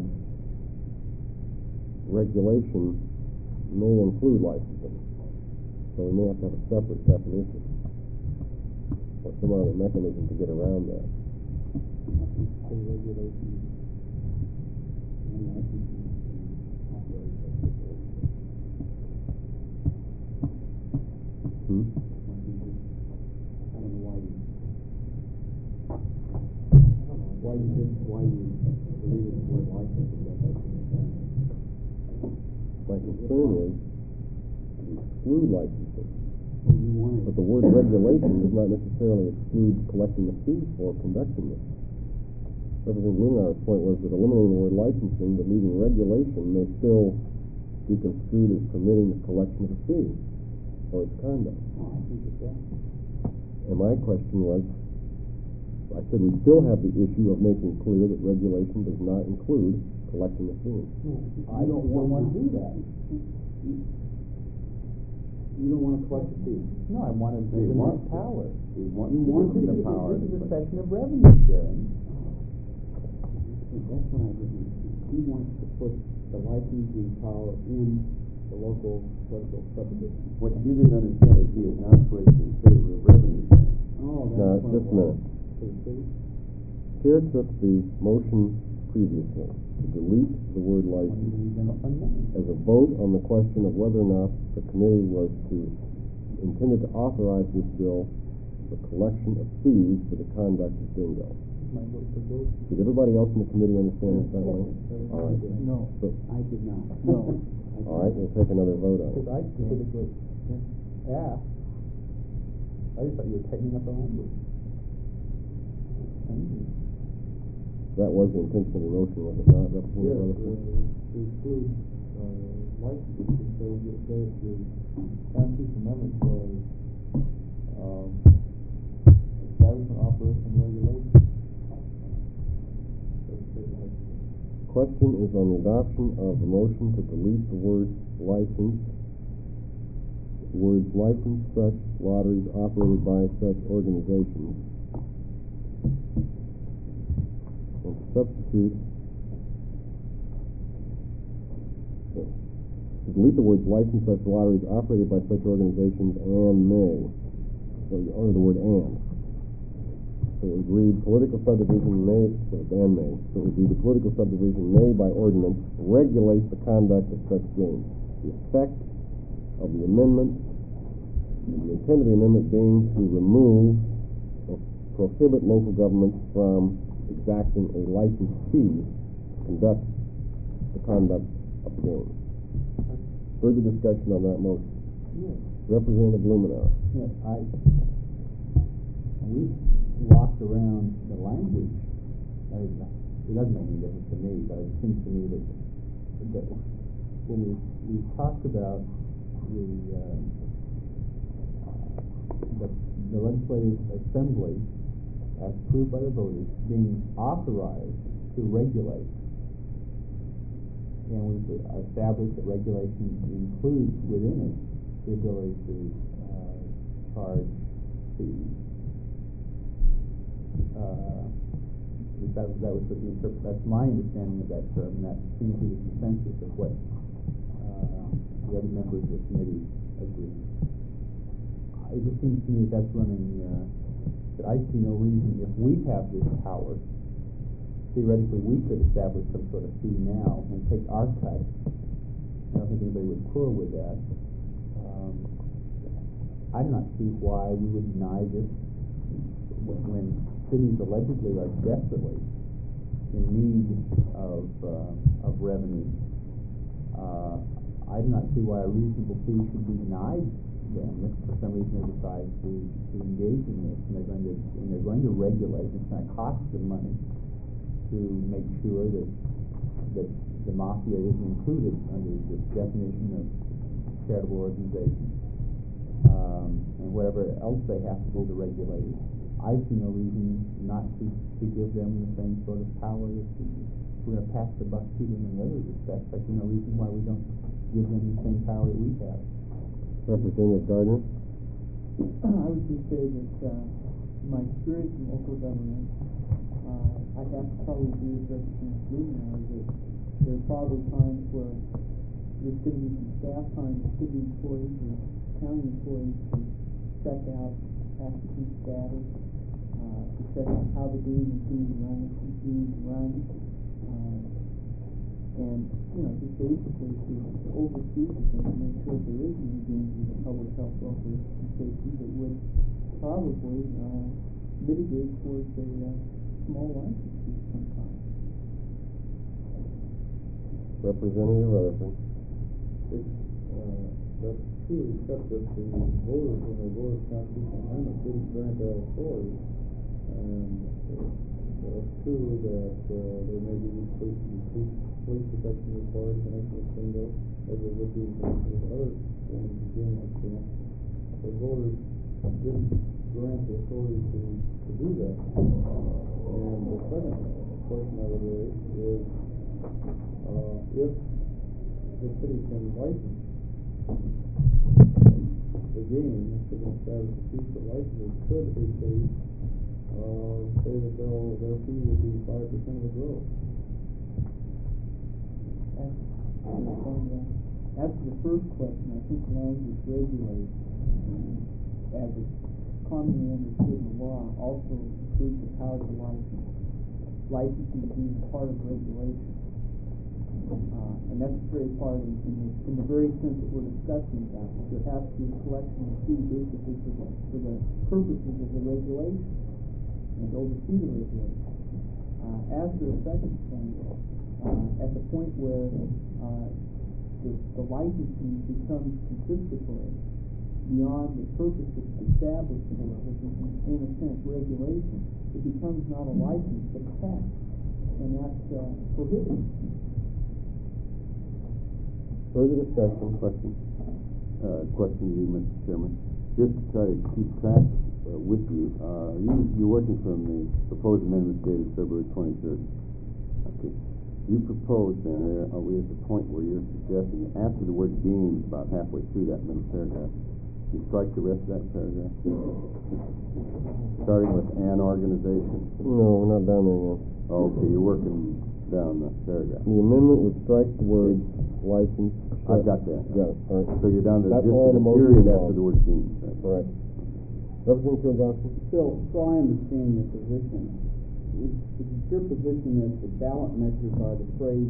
regulation may include licensing, so we may have to have a separate definition or some other mechanism to get around that. Regulation and licensing operate such organizations. Hmm? I don't know why you. I don't know why you did. Why you deleted the word licensing? That doesn't make sense. My concern is to exclude licensing, Well, you want but the word regulation does not necessarily exclude collecting a fee for conducting it. Representative Blumenauer's point was that eliminating the word licensing but leaving regulation may still be construed as permitting the collection of a fee for its conduct. Oh, I think it does. And my question was, I said we still have the issue of making clear that regulation does not include collecting a fee. I don't want to do that. You don't want to collect a fee. No, I wanted to They give want them to. power. We want, You we want want to. the power. This is a section of revenue sharing. That's what I didn't. He wants to put the licensing power in the local political subdivision. What you didn't understand is he has now switched in favor of revenue sharing. Oh, Now, that's. just a minute. To the city? Chair took the motion previously to delete the word license as a vote on the question of whether or not the committee was to, intended to authorize this bill the collection of fees for the conduct of bingo. Did everybody else in the committee understand it that way? All right. No, So, I did not. No. all right, we'll take another vote on Because it. I specifically asked, I just thought you were tightening up the language. That was the intention of the motion, was it not, Representative Yes, Rutherford? to include, uh, licenses, because it says the Constitution Amendment says, um, establishment, operation, and regulation. Doesn't say license. Question is on the adoption of the motion to delete the word license, words license such lotteries operated by such organizations, and to substitute, to delete the words license such lotteries operated by such organizations and may, so you honor the word and. So it would read, political subdivision may, so and may, so it would read, the political subdivision may by ordinance regulate the conduct of such games. The effect of the amendment, the intent of the amendment being to remove or prohibit local governments from exacting a license fee to conduct the conduct of the game. Further discussion on that motion. Yes. Representative Blumenauer. Yes, I, we walked around the language. I, it doesn't make any difference to me, but it seems to me that, that when we, we talked about the, uh, the, the legislative assembly, as approved by the voters, being authorized to regulate, and we've established that regulation includes within it the ability to uh, charge fees. Uh, that, that was what the interpret. That's my understanding of that term, and that seems to be the consensus of what uh, the other members of the committee agree. It just seems to me that that's running. Uh, that I see no reason, if we have this power, to theoretically, we could establish some sort of fee now and take our cut. I don't think anybody would quarrel with that. Um, I do not see why we would deny this when, when cities allegedly are desperately in need of, uh, of revenue. Uh, I do not see why a reasonable fee should be denied them if for some reason they decide to, to engage in this, and they're going to and they're going to regulate. It's going to cost them money to make sure that that the mafia isn't included under this definition of charitable organization, um, and whatever else they have to do to regulate it. I see no reason not to, to give them the same sort of power that we, we're going to pass the buck to them in other respects. I see no reason why we don't give them the same power that we have. Representative Gardner? I would just say that, uh, in my experience in local government, uh, I have to probably agree with Representative Bloom now, that there are probably times where there's going to be some staff time for city employees or county employees to check out applicant status, uh, to check out how the game is being run, is being run, uh, and, you know, just basically to, to oversee the thing and make sure there isn't any danger to public health, welfare, and safety that would probably uh, mitigate towards a uh, small license fee sometimes. Representative Rutherford? Uh, that's true, except that the voters, when they voted constitutional amendment, didn't grant that authority. And uh, it's true that uh, there may be police, police, police protection required in connection with bingo, as there would be in connection with other forms of gaming experience. The voters didn't grant the authority to, to do that. And the second question I would raise is, uh, if the city can license the game, if they can establish a fee for licensing, could a city uh, say that they'll, their fee will be five percent of the growth? As, uh, as to the first question, I think language regulate, uh, as it's commonly understood in the law, also includes the power to license. Licensing being part of regulation. Uh, a necessary part in, in, the, in the very sense that we're discussing about. There has to be a collection of fee basically for the, for the purposes of the regulation and to oversee the regulation. Uh, as to the second point, uh, at the point where uh, the, the licensing becomes confiscatory beyond the purpose it's established for, which is in, in a sense regulation, it becomes not a license but a tax, and that's uh, prohibited. Further discussion? Question. Uh, question to you, Mister Chairman. Just to try to keep track uh, with you, uh, you, you're working from the proposed amendment dated February twenty-third. Okay. You propose then, or are we at the point where you're suggesting after the word games, about halfway through that middle paragraph, you strike the rest of that paragraph? Starting with an organization? No, we're not down there yet. Oh, okay, you're working down the paragraph. The amendment would strike the word license. I've got that. Got it, all right. So you're down to That's just all the the motion period involved. after the word games, right? Correct. Representative Johnson? So, so I understand your position. It's, it's your position that the ballot measures are the phrase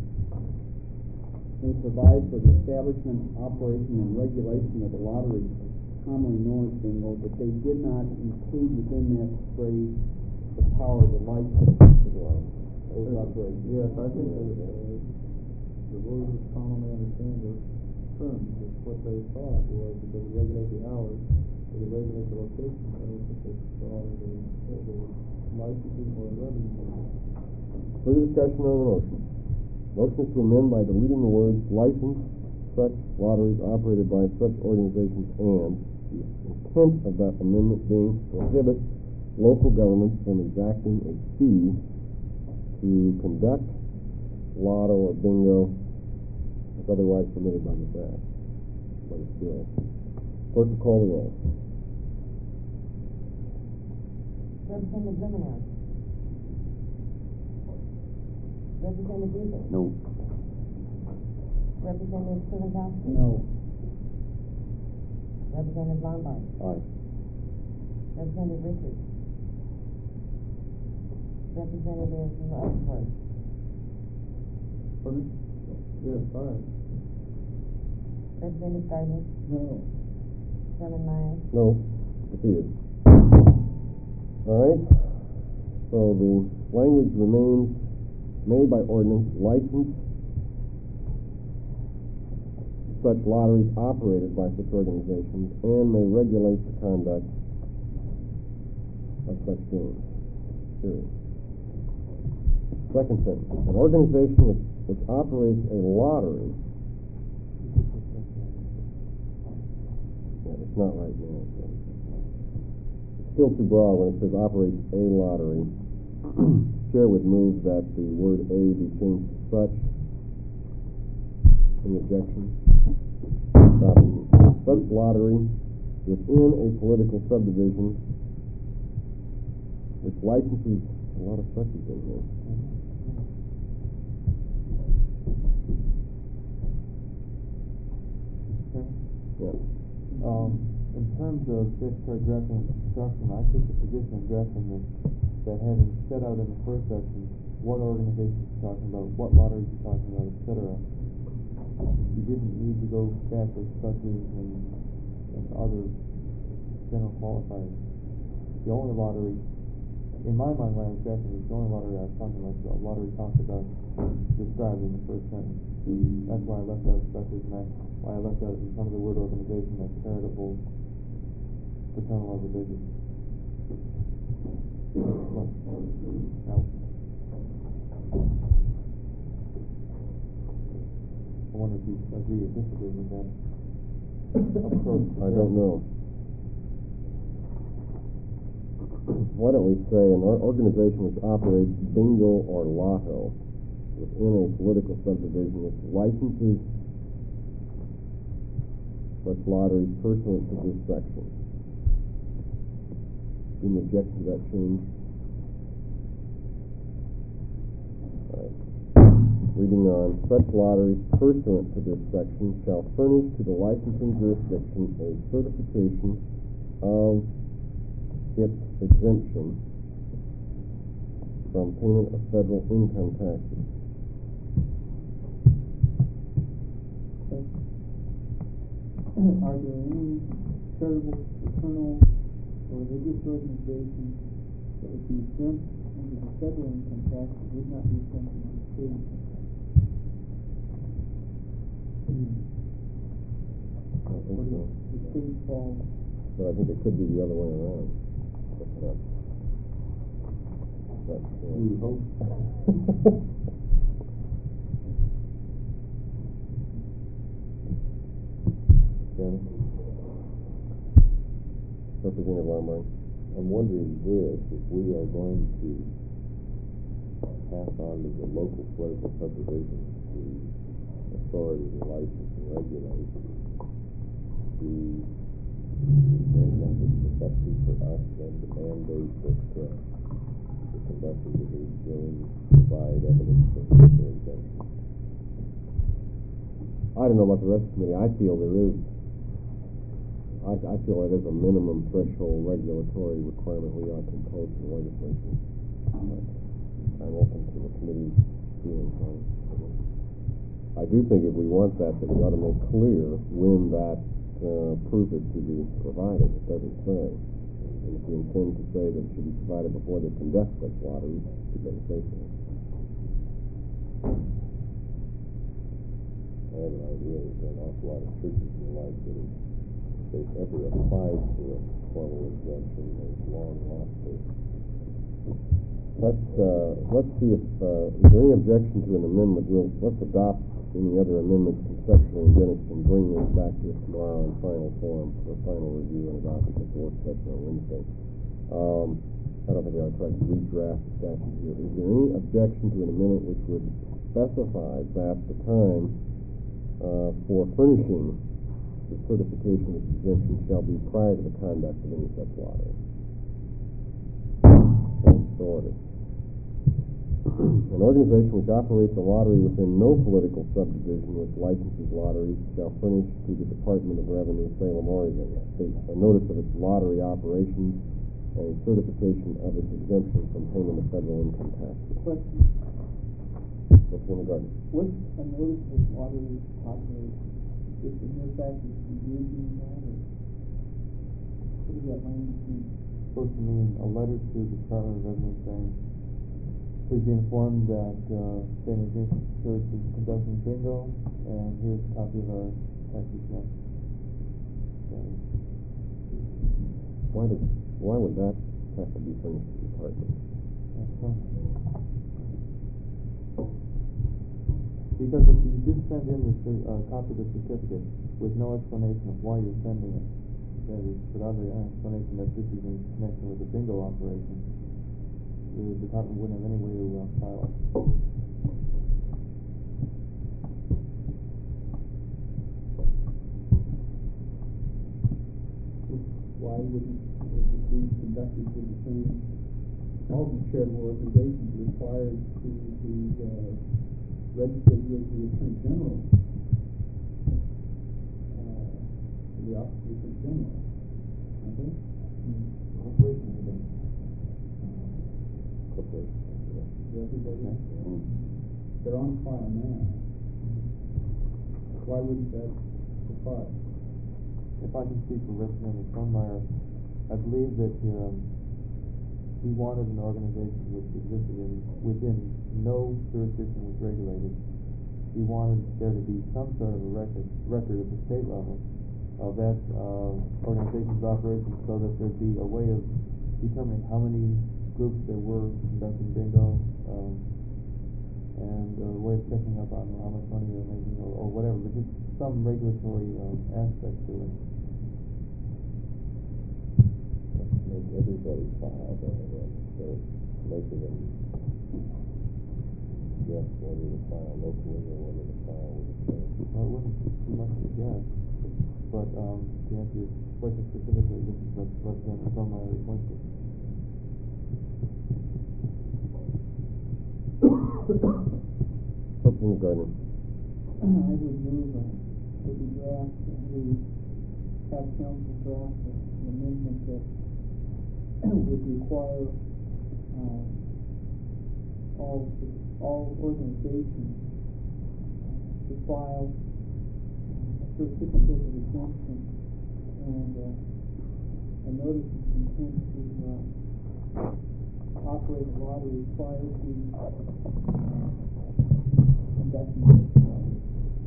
they provide for the establishment, operation, and regulation of the lottery, commonly known as bingo, but they did not include within that phrase the power of the license to those operations. Yes, I think that uh, the voters commonly understand the terms. It's what they thought was that they would regulate the hours, they would regulate the location. I don't think they saw it as a licensing or a revenue. Further discussion on the motion? Motion is to amend by deleting the words license such lotteries operated by such organizations, and the intent of that amendment being to prohibit local governments from exacting a fee to conduct lotto or bingo as otherwise permitted by this act, by this bill. Clerk will call the roll. Representative Lemonade. Representative Weaver. No. Representative Kulakowski. No. Representative Lombard. Aye. Representative Richards. Representative Rutherford. Pardon? Yes, fine. Representative Gardner. No. Chairman Myers. No, defeated. All right, so the language remains made by ordinance license such lotteries operated by such organizations and may regulate the conduct of such games. Period. Second sentence, an organization which, which operates a lottery, yeah, it's not right now, so it's still too broad when it says operates a lottery. Chair would move that the word a be changed to such. Any objection? Copy. Such lottery within a political subdivision which licenses a lot of suches in here. Yeah. Um, in terms of statutory drafting and construction, I took the position in drafting this that having set out in the first section what organizations you're talking about, what lotteries you're talking about, et cetera, you didn't need to go back with suches and, and other general qualifiers. The only lottery, in my mind when I was drafting this, the only lottery I was talking about was the lottery talked about, described in the first sentence. That's why I left out suches, and that's why I left out in front of the word organization that charitable fraternal organization. Look, now, I wonder if you agree or disagree with that approach. I don't know. Why don't we say an or- organization which operates bingo or lotto within a political subdivision which licenses such lotteries pursuant to this section. Any objection to that change? All right. Reading on, such lotteries pursuant to this section shall furnish to the licensing jurisdiction a certification of its exemption from payment of federal income taxes. Are there any charitable, fraternal, or religious organizations that would be exempt under the federal income tax that would not be exempt under the state income tax? I don't think so. The state falls. But I think it could be the other way around. But, uh, but, uh, We hope. Chairman? Representative Lombard? I'm wondering this, if we are going to pass on to the local political subdivisions the authority to license and regulate, do you think that it's necessary for us then to mandate that uh, the conductors of these games provide evidence of their exemption? I don't know about the rest of the committee. I feel there is, I, I feel it is a minimum threshold regulatory requirement we ought to impose to the legislature. But I'm open to the committee's feelings on it. I do think if we want that, that we ought to make clear when that uh, proof is to be provided. It doesn't say. And if we intend to say that it should be provided before they conduct such lotteries, we better say so. I have an idea that there are an awful lot of churches and the like that if they've ever applied for a formal exemption, they've long lost it. Let's, uh, let's see if, uh, is there any objection to an amendment? We'll, let's adopt any other amendments conceptually, and Dennis can bring this back to us tomorrow in final form for final review and adoption at the work session on Wednesday. Um, I don't think I would try to redraft the statute here. Is there any objection to an amendment which would specify that the time uh, for furnishing the certification of exemption shall be prior to the conduct of any such lottery? Okay, so ordered. An organization which operates a lottery within no political subdivision which licenses lotteries shall furnish to the Department of Revenue, Salem, Oregon, a notice of its lottery operations and certification of its exemption from payment of federal income taxes. Question, Councilwoman Gardner. what's a notice of lottery operation? Just the mere fact that it's engaging in that, or what does that language mean? Supposed to mean a letter to the Department of Revenue saying, please be informed that, uh, Saint Ignatius Church is conducting bingo, and here's a copy of our tax return. So, Why does, why would that have to be furnished to the department? that's fine. Because if you just send in the, cer- uh, copy of the certificate with no explanation of why you're sending it, that is, without an explanation that this is in connection with the bingo operation, the department wouldn't have any way to uh, file it. Why wouldn't it be conducted with the same, all the charitable organizations required to be, uh, registered with the Attorney General, uh, the Office of the Attorney General, aren't they? Corporation, I think. Corporation. Everybody, they're on file now. Why wouldn't that suffice? If I can speak for Representative Sunmeyer, I believe that, um, he wanted an organization which existed in, within no jurisdiction was regulated. He wanted there to be some sort of a record, record at the state level of that, uh, organization's operations, so that there'd be a way of determining how many groups there were conducting bingo, um, and a way of checking up on how much money they're making, or, or whatever, but just some regulatory, um, aspect to it. Make everybody file that, so making them guess whether to file locally or whether to file with the state. Well, it wouldn't be much of a guess, but, um, to answer your question specifically, this is what Representative Sunmeyer requested. Councilwoman Gardner. I would move, uh, that we draft, uh, we have council draft an amendment that would require, uh, all, all organizations uh, to file a certificate of exemption and, uh, a notice of intent to, uh, operate a lottery prior to, uh, conducting this lottery.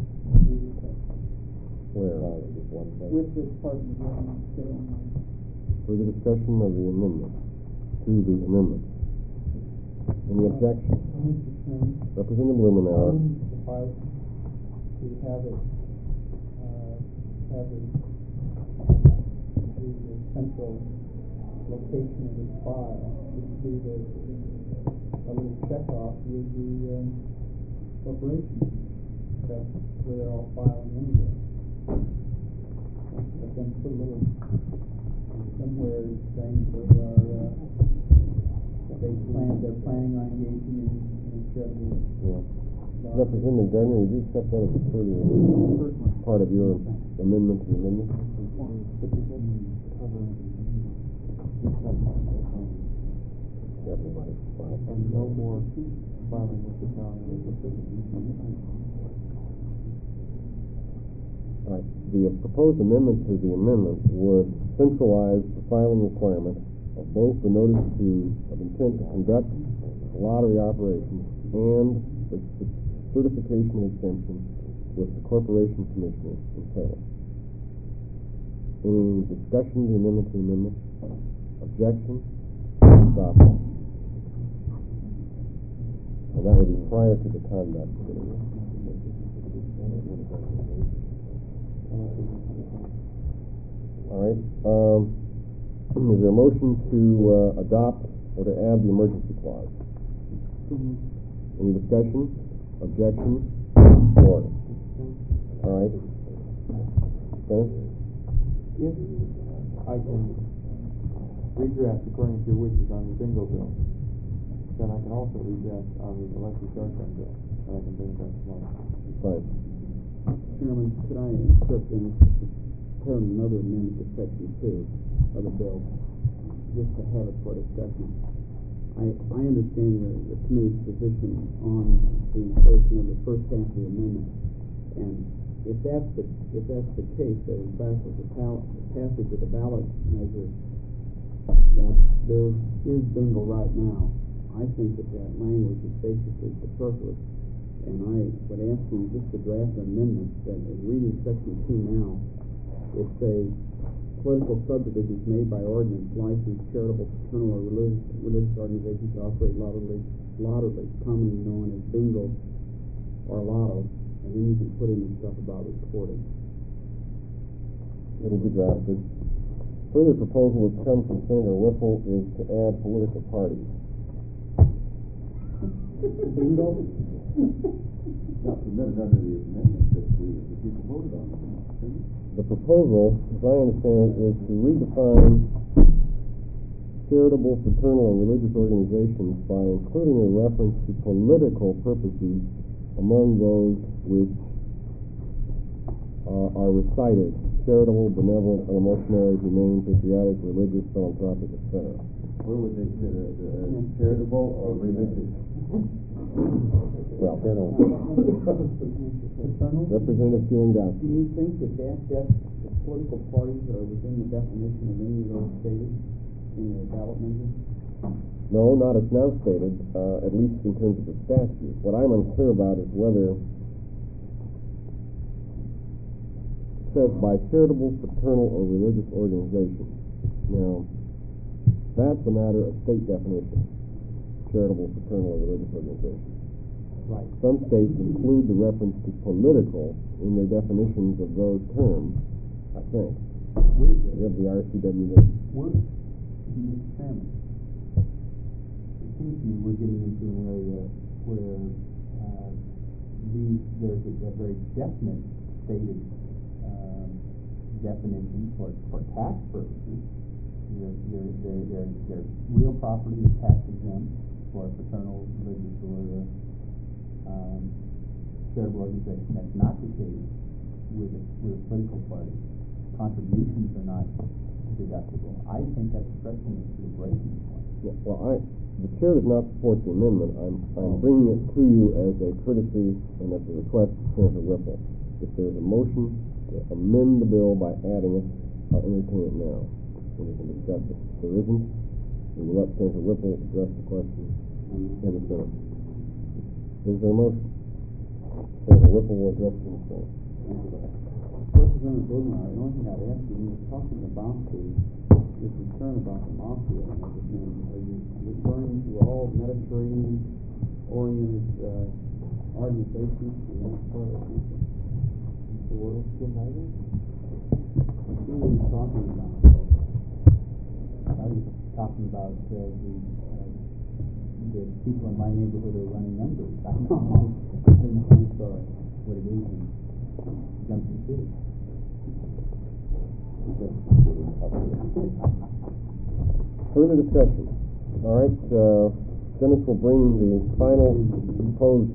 Where? Uh, just one thing. With the Department of Revenue, stay on my. Further discussion of the amendment, to the amendment. Any objection? Mister Chairman, Representative I Blumenauer. would suffice to have it, uh, have it, the central location of this file, which would be the, a little checkoff with the, um, corporation. That's where they're all filing anyway. But then put a little, somewhere saying they are, uh, they plan, they're planning on engaging in, in a charitable. Yeah. Representative Gardner, would you accept that as a further part of your amendment to the amendment? But it doesn't cover, Everybody. and no more filing with the town. All right. The proposed amendment to the amendment would centralize the filing requirement of both the notice to, of intent to conduct lottery operations and the c- certification of exemption with the Corporation Commissioner in Salem. Any discussion of the amendment to the amendment? Objection? Stop. And that would be prior to the conduct. All right. Um, is there a motion to uh, adopt or to add the emergency clause? Any discussion? Objection? Order. All right. Dennis? If I can redraft according to your wishes on the bingo bill, then I can also redraft on the electric shark gun bill, and I can bring it back tomorrow. Fine. Chairman, could I instruct them to prepare another amendment to section two of the bill? just to have it for discussion. I, I understand the, the committee's position on the insertion of the first half of the amendment, and if that's the, if that's the case, that in fact with the pal- the passage of the ballot measure, that there is bingo right now, I think that that language is basically superfluous, and I would ask you just to draft an amendment that, in reading section two now, it says, political subdivisions made by ordinance, licensed, charitable, fraternal, or religious, religious organizations to operate lottery, lottery, commonly known as bingo or lotto, and then you can put in the stuff about reporting. It'll be drafted. Further proposal that's come from Senator Whipple is to add political parties. Bingo? Not permitted under the amendment that we, the people voted on. The proposal, as I understand it, is to redefine charitable, fraternal, or religious organizations by including a reference to political purposes among those which uh, are recited: charitable, benevolent, missionary, humane, patriotic, religious, philanthropic, et cetera. Where would they fit it? Uh, charitable or religious? Well, Fraternal? Representative Kulingoski. Do you think that that, that the political parties are within the definition of any of those stated in the ballot measure? No, not as now stated, uh, at least in terms of the statute. What I'm unclear about is whether it says by charitable, fraternal, or religious organizations. Now, that's a matter of state definition. Charitable, fraternal, or religious organizations. Right. Some states include the reference to political in their definitions of those terms, I think. You have the R C W there. We're, Mister Chairman, it seems to me we're getting into an area where uh, these, there's a, a very definite stated um, definition for, for tax purposes. They're, they're, they're, they're, they're real property is tax exempt for a fraternal, religious, or a um, charitable organization. That's not the case with a, with a political party. Contributions are not deductible. I think that's stretching it to the breaking point. Yeah, well, I, the chair does not support the amendment. I'm, I'm bringing it to you as a courtesy and as a request to Senator Whipple. If there's a motion to amend the bill by adding it, I'll entertain it now, and we can discuss it. If there isn't, we will let Senator Whipple address the question in the Senate. Is there a motion? Senator Whipple will address it in the Senate. Representative Blumenauer, the only thing I'd ask you, you were talking about the, your concern about the mafia and everything. Are you referring to all Mediterranean-oriented uh, organizations in that part of the country? The World United? What are you talking about? I was talking about uh, the uh, the people in my neighborhood who are running numbers. I don't know. I don't know I'm sorry, what it is in Junction City. Further discussion. All right, uh, Dennis will bring the final proposed.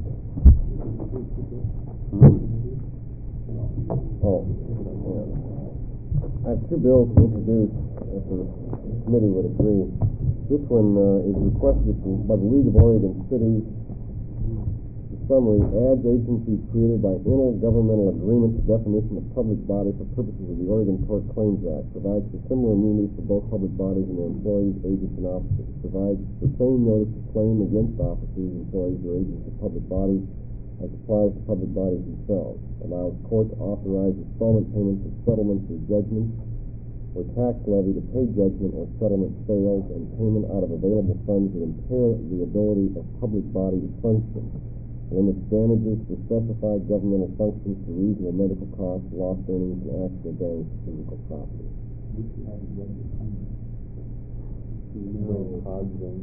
Oh, yeah. I have two bills to introduce, if the committee would agree. This one uh, is requested by the League of Oregon Cities. The summary adds agencies created by intergovernmental agreement to definition of public body for purposes of the Oregon Tort Claims Act, provides for similar immunities for both public bodies and their employees, agents, and officers, provides for same notice of claim against officers, employees, or agents of public bodies as applies to public bodies themselves, allows court to authorize installment payments of settlements or judgments or tax levy to pay judgment or settlement fails, and payment out of available funds that impair the ability of public body to function, limits damages for specified governmental functions to reasonable medical costs, lost earnings, and actual damage to physical property. Which you haven't read the claim. Bring COGS in.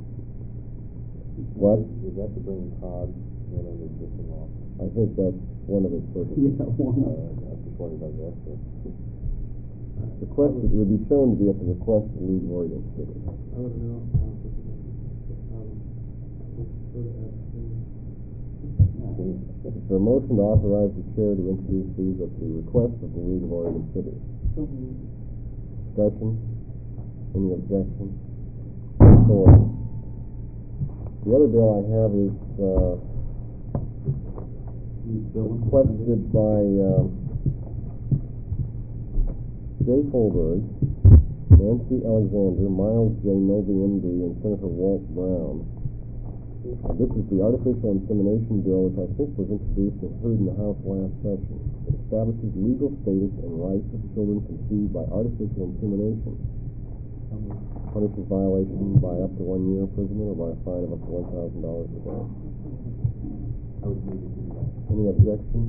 What? Is that to bring COGS in under existing law? I think that's one of its purposes. Yeah, one. Uh, I just wondered about that. So. Requested, it would be shown to be at the request of the League of Oregon Cities. I would know. Is there a motion to authorize the chair to introduce these at the request of the League of Oregon Cities? Discussion? Any objection? So, the other bill I have is, uh, requested by, uh, Jay Holberg, Nancy Alexander, Miles J. Noble, M D, and Senator Walt Brown. Uh, this is the artificial insemination bill, which I think was introduced and heard in the House last session. It establishes legal status and rights of children conceived by artificial insemination. Punishes violation by up to one year imprisonment or by a fine of up to one thousand dollars per day. I would move it to the Any objections?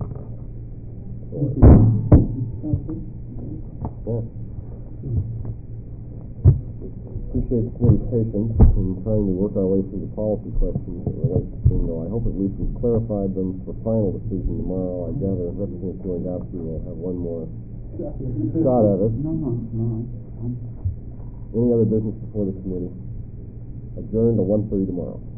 Yeah. Appreciate the committee's patience in trying to work our way through the policy questions that relate to bingo. I hope at least we've clarified them for final decision tomorrow. I gather Representative Lewandowski will have one more shot at it. No, no, no. I'm- Any other business before the committee? Adjourned to one thirty tomorrow.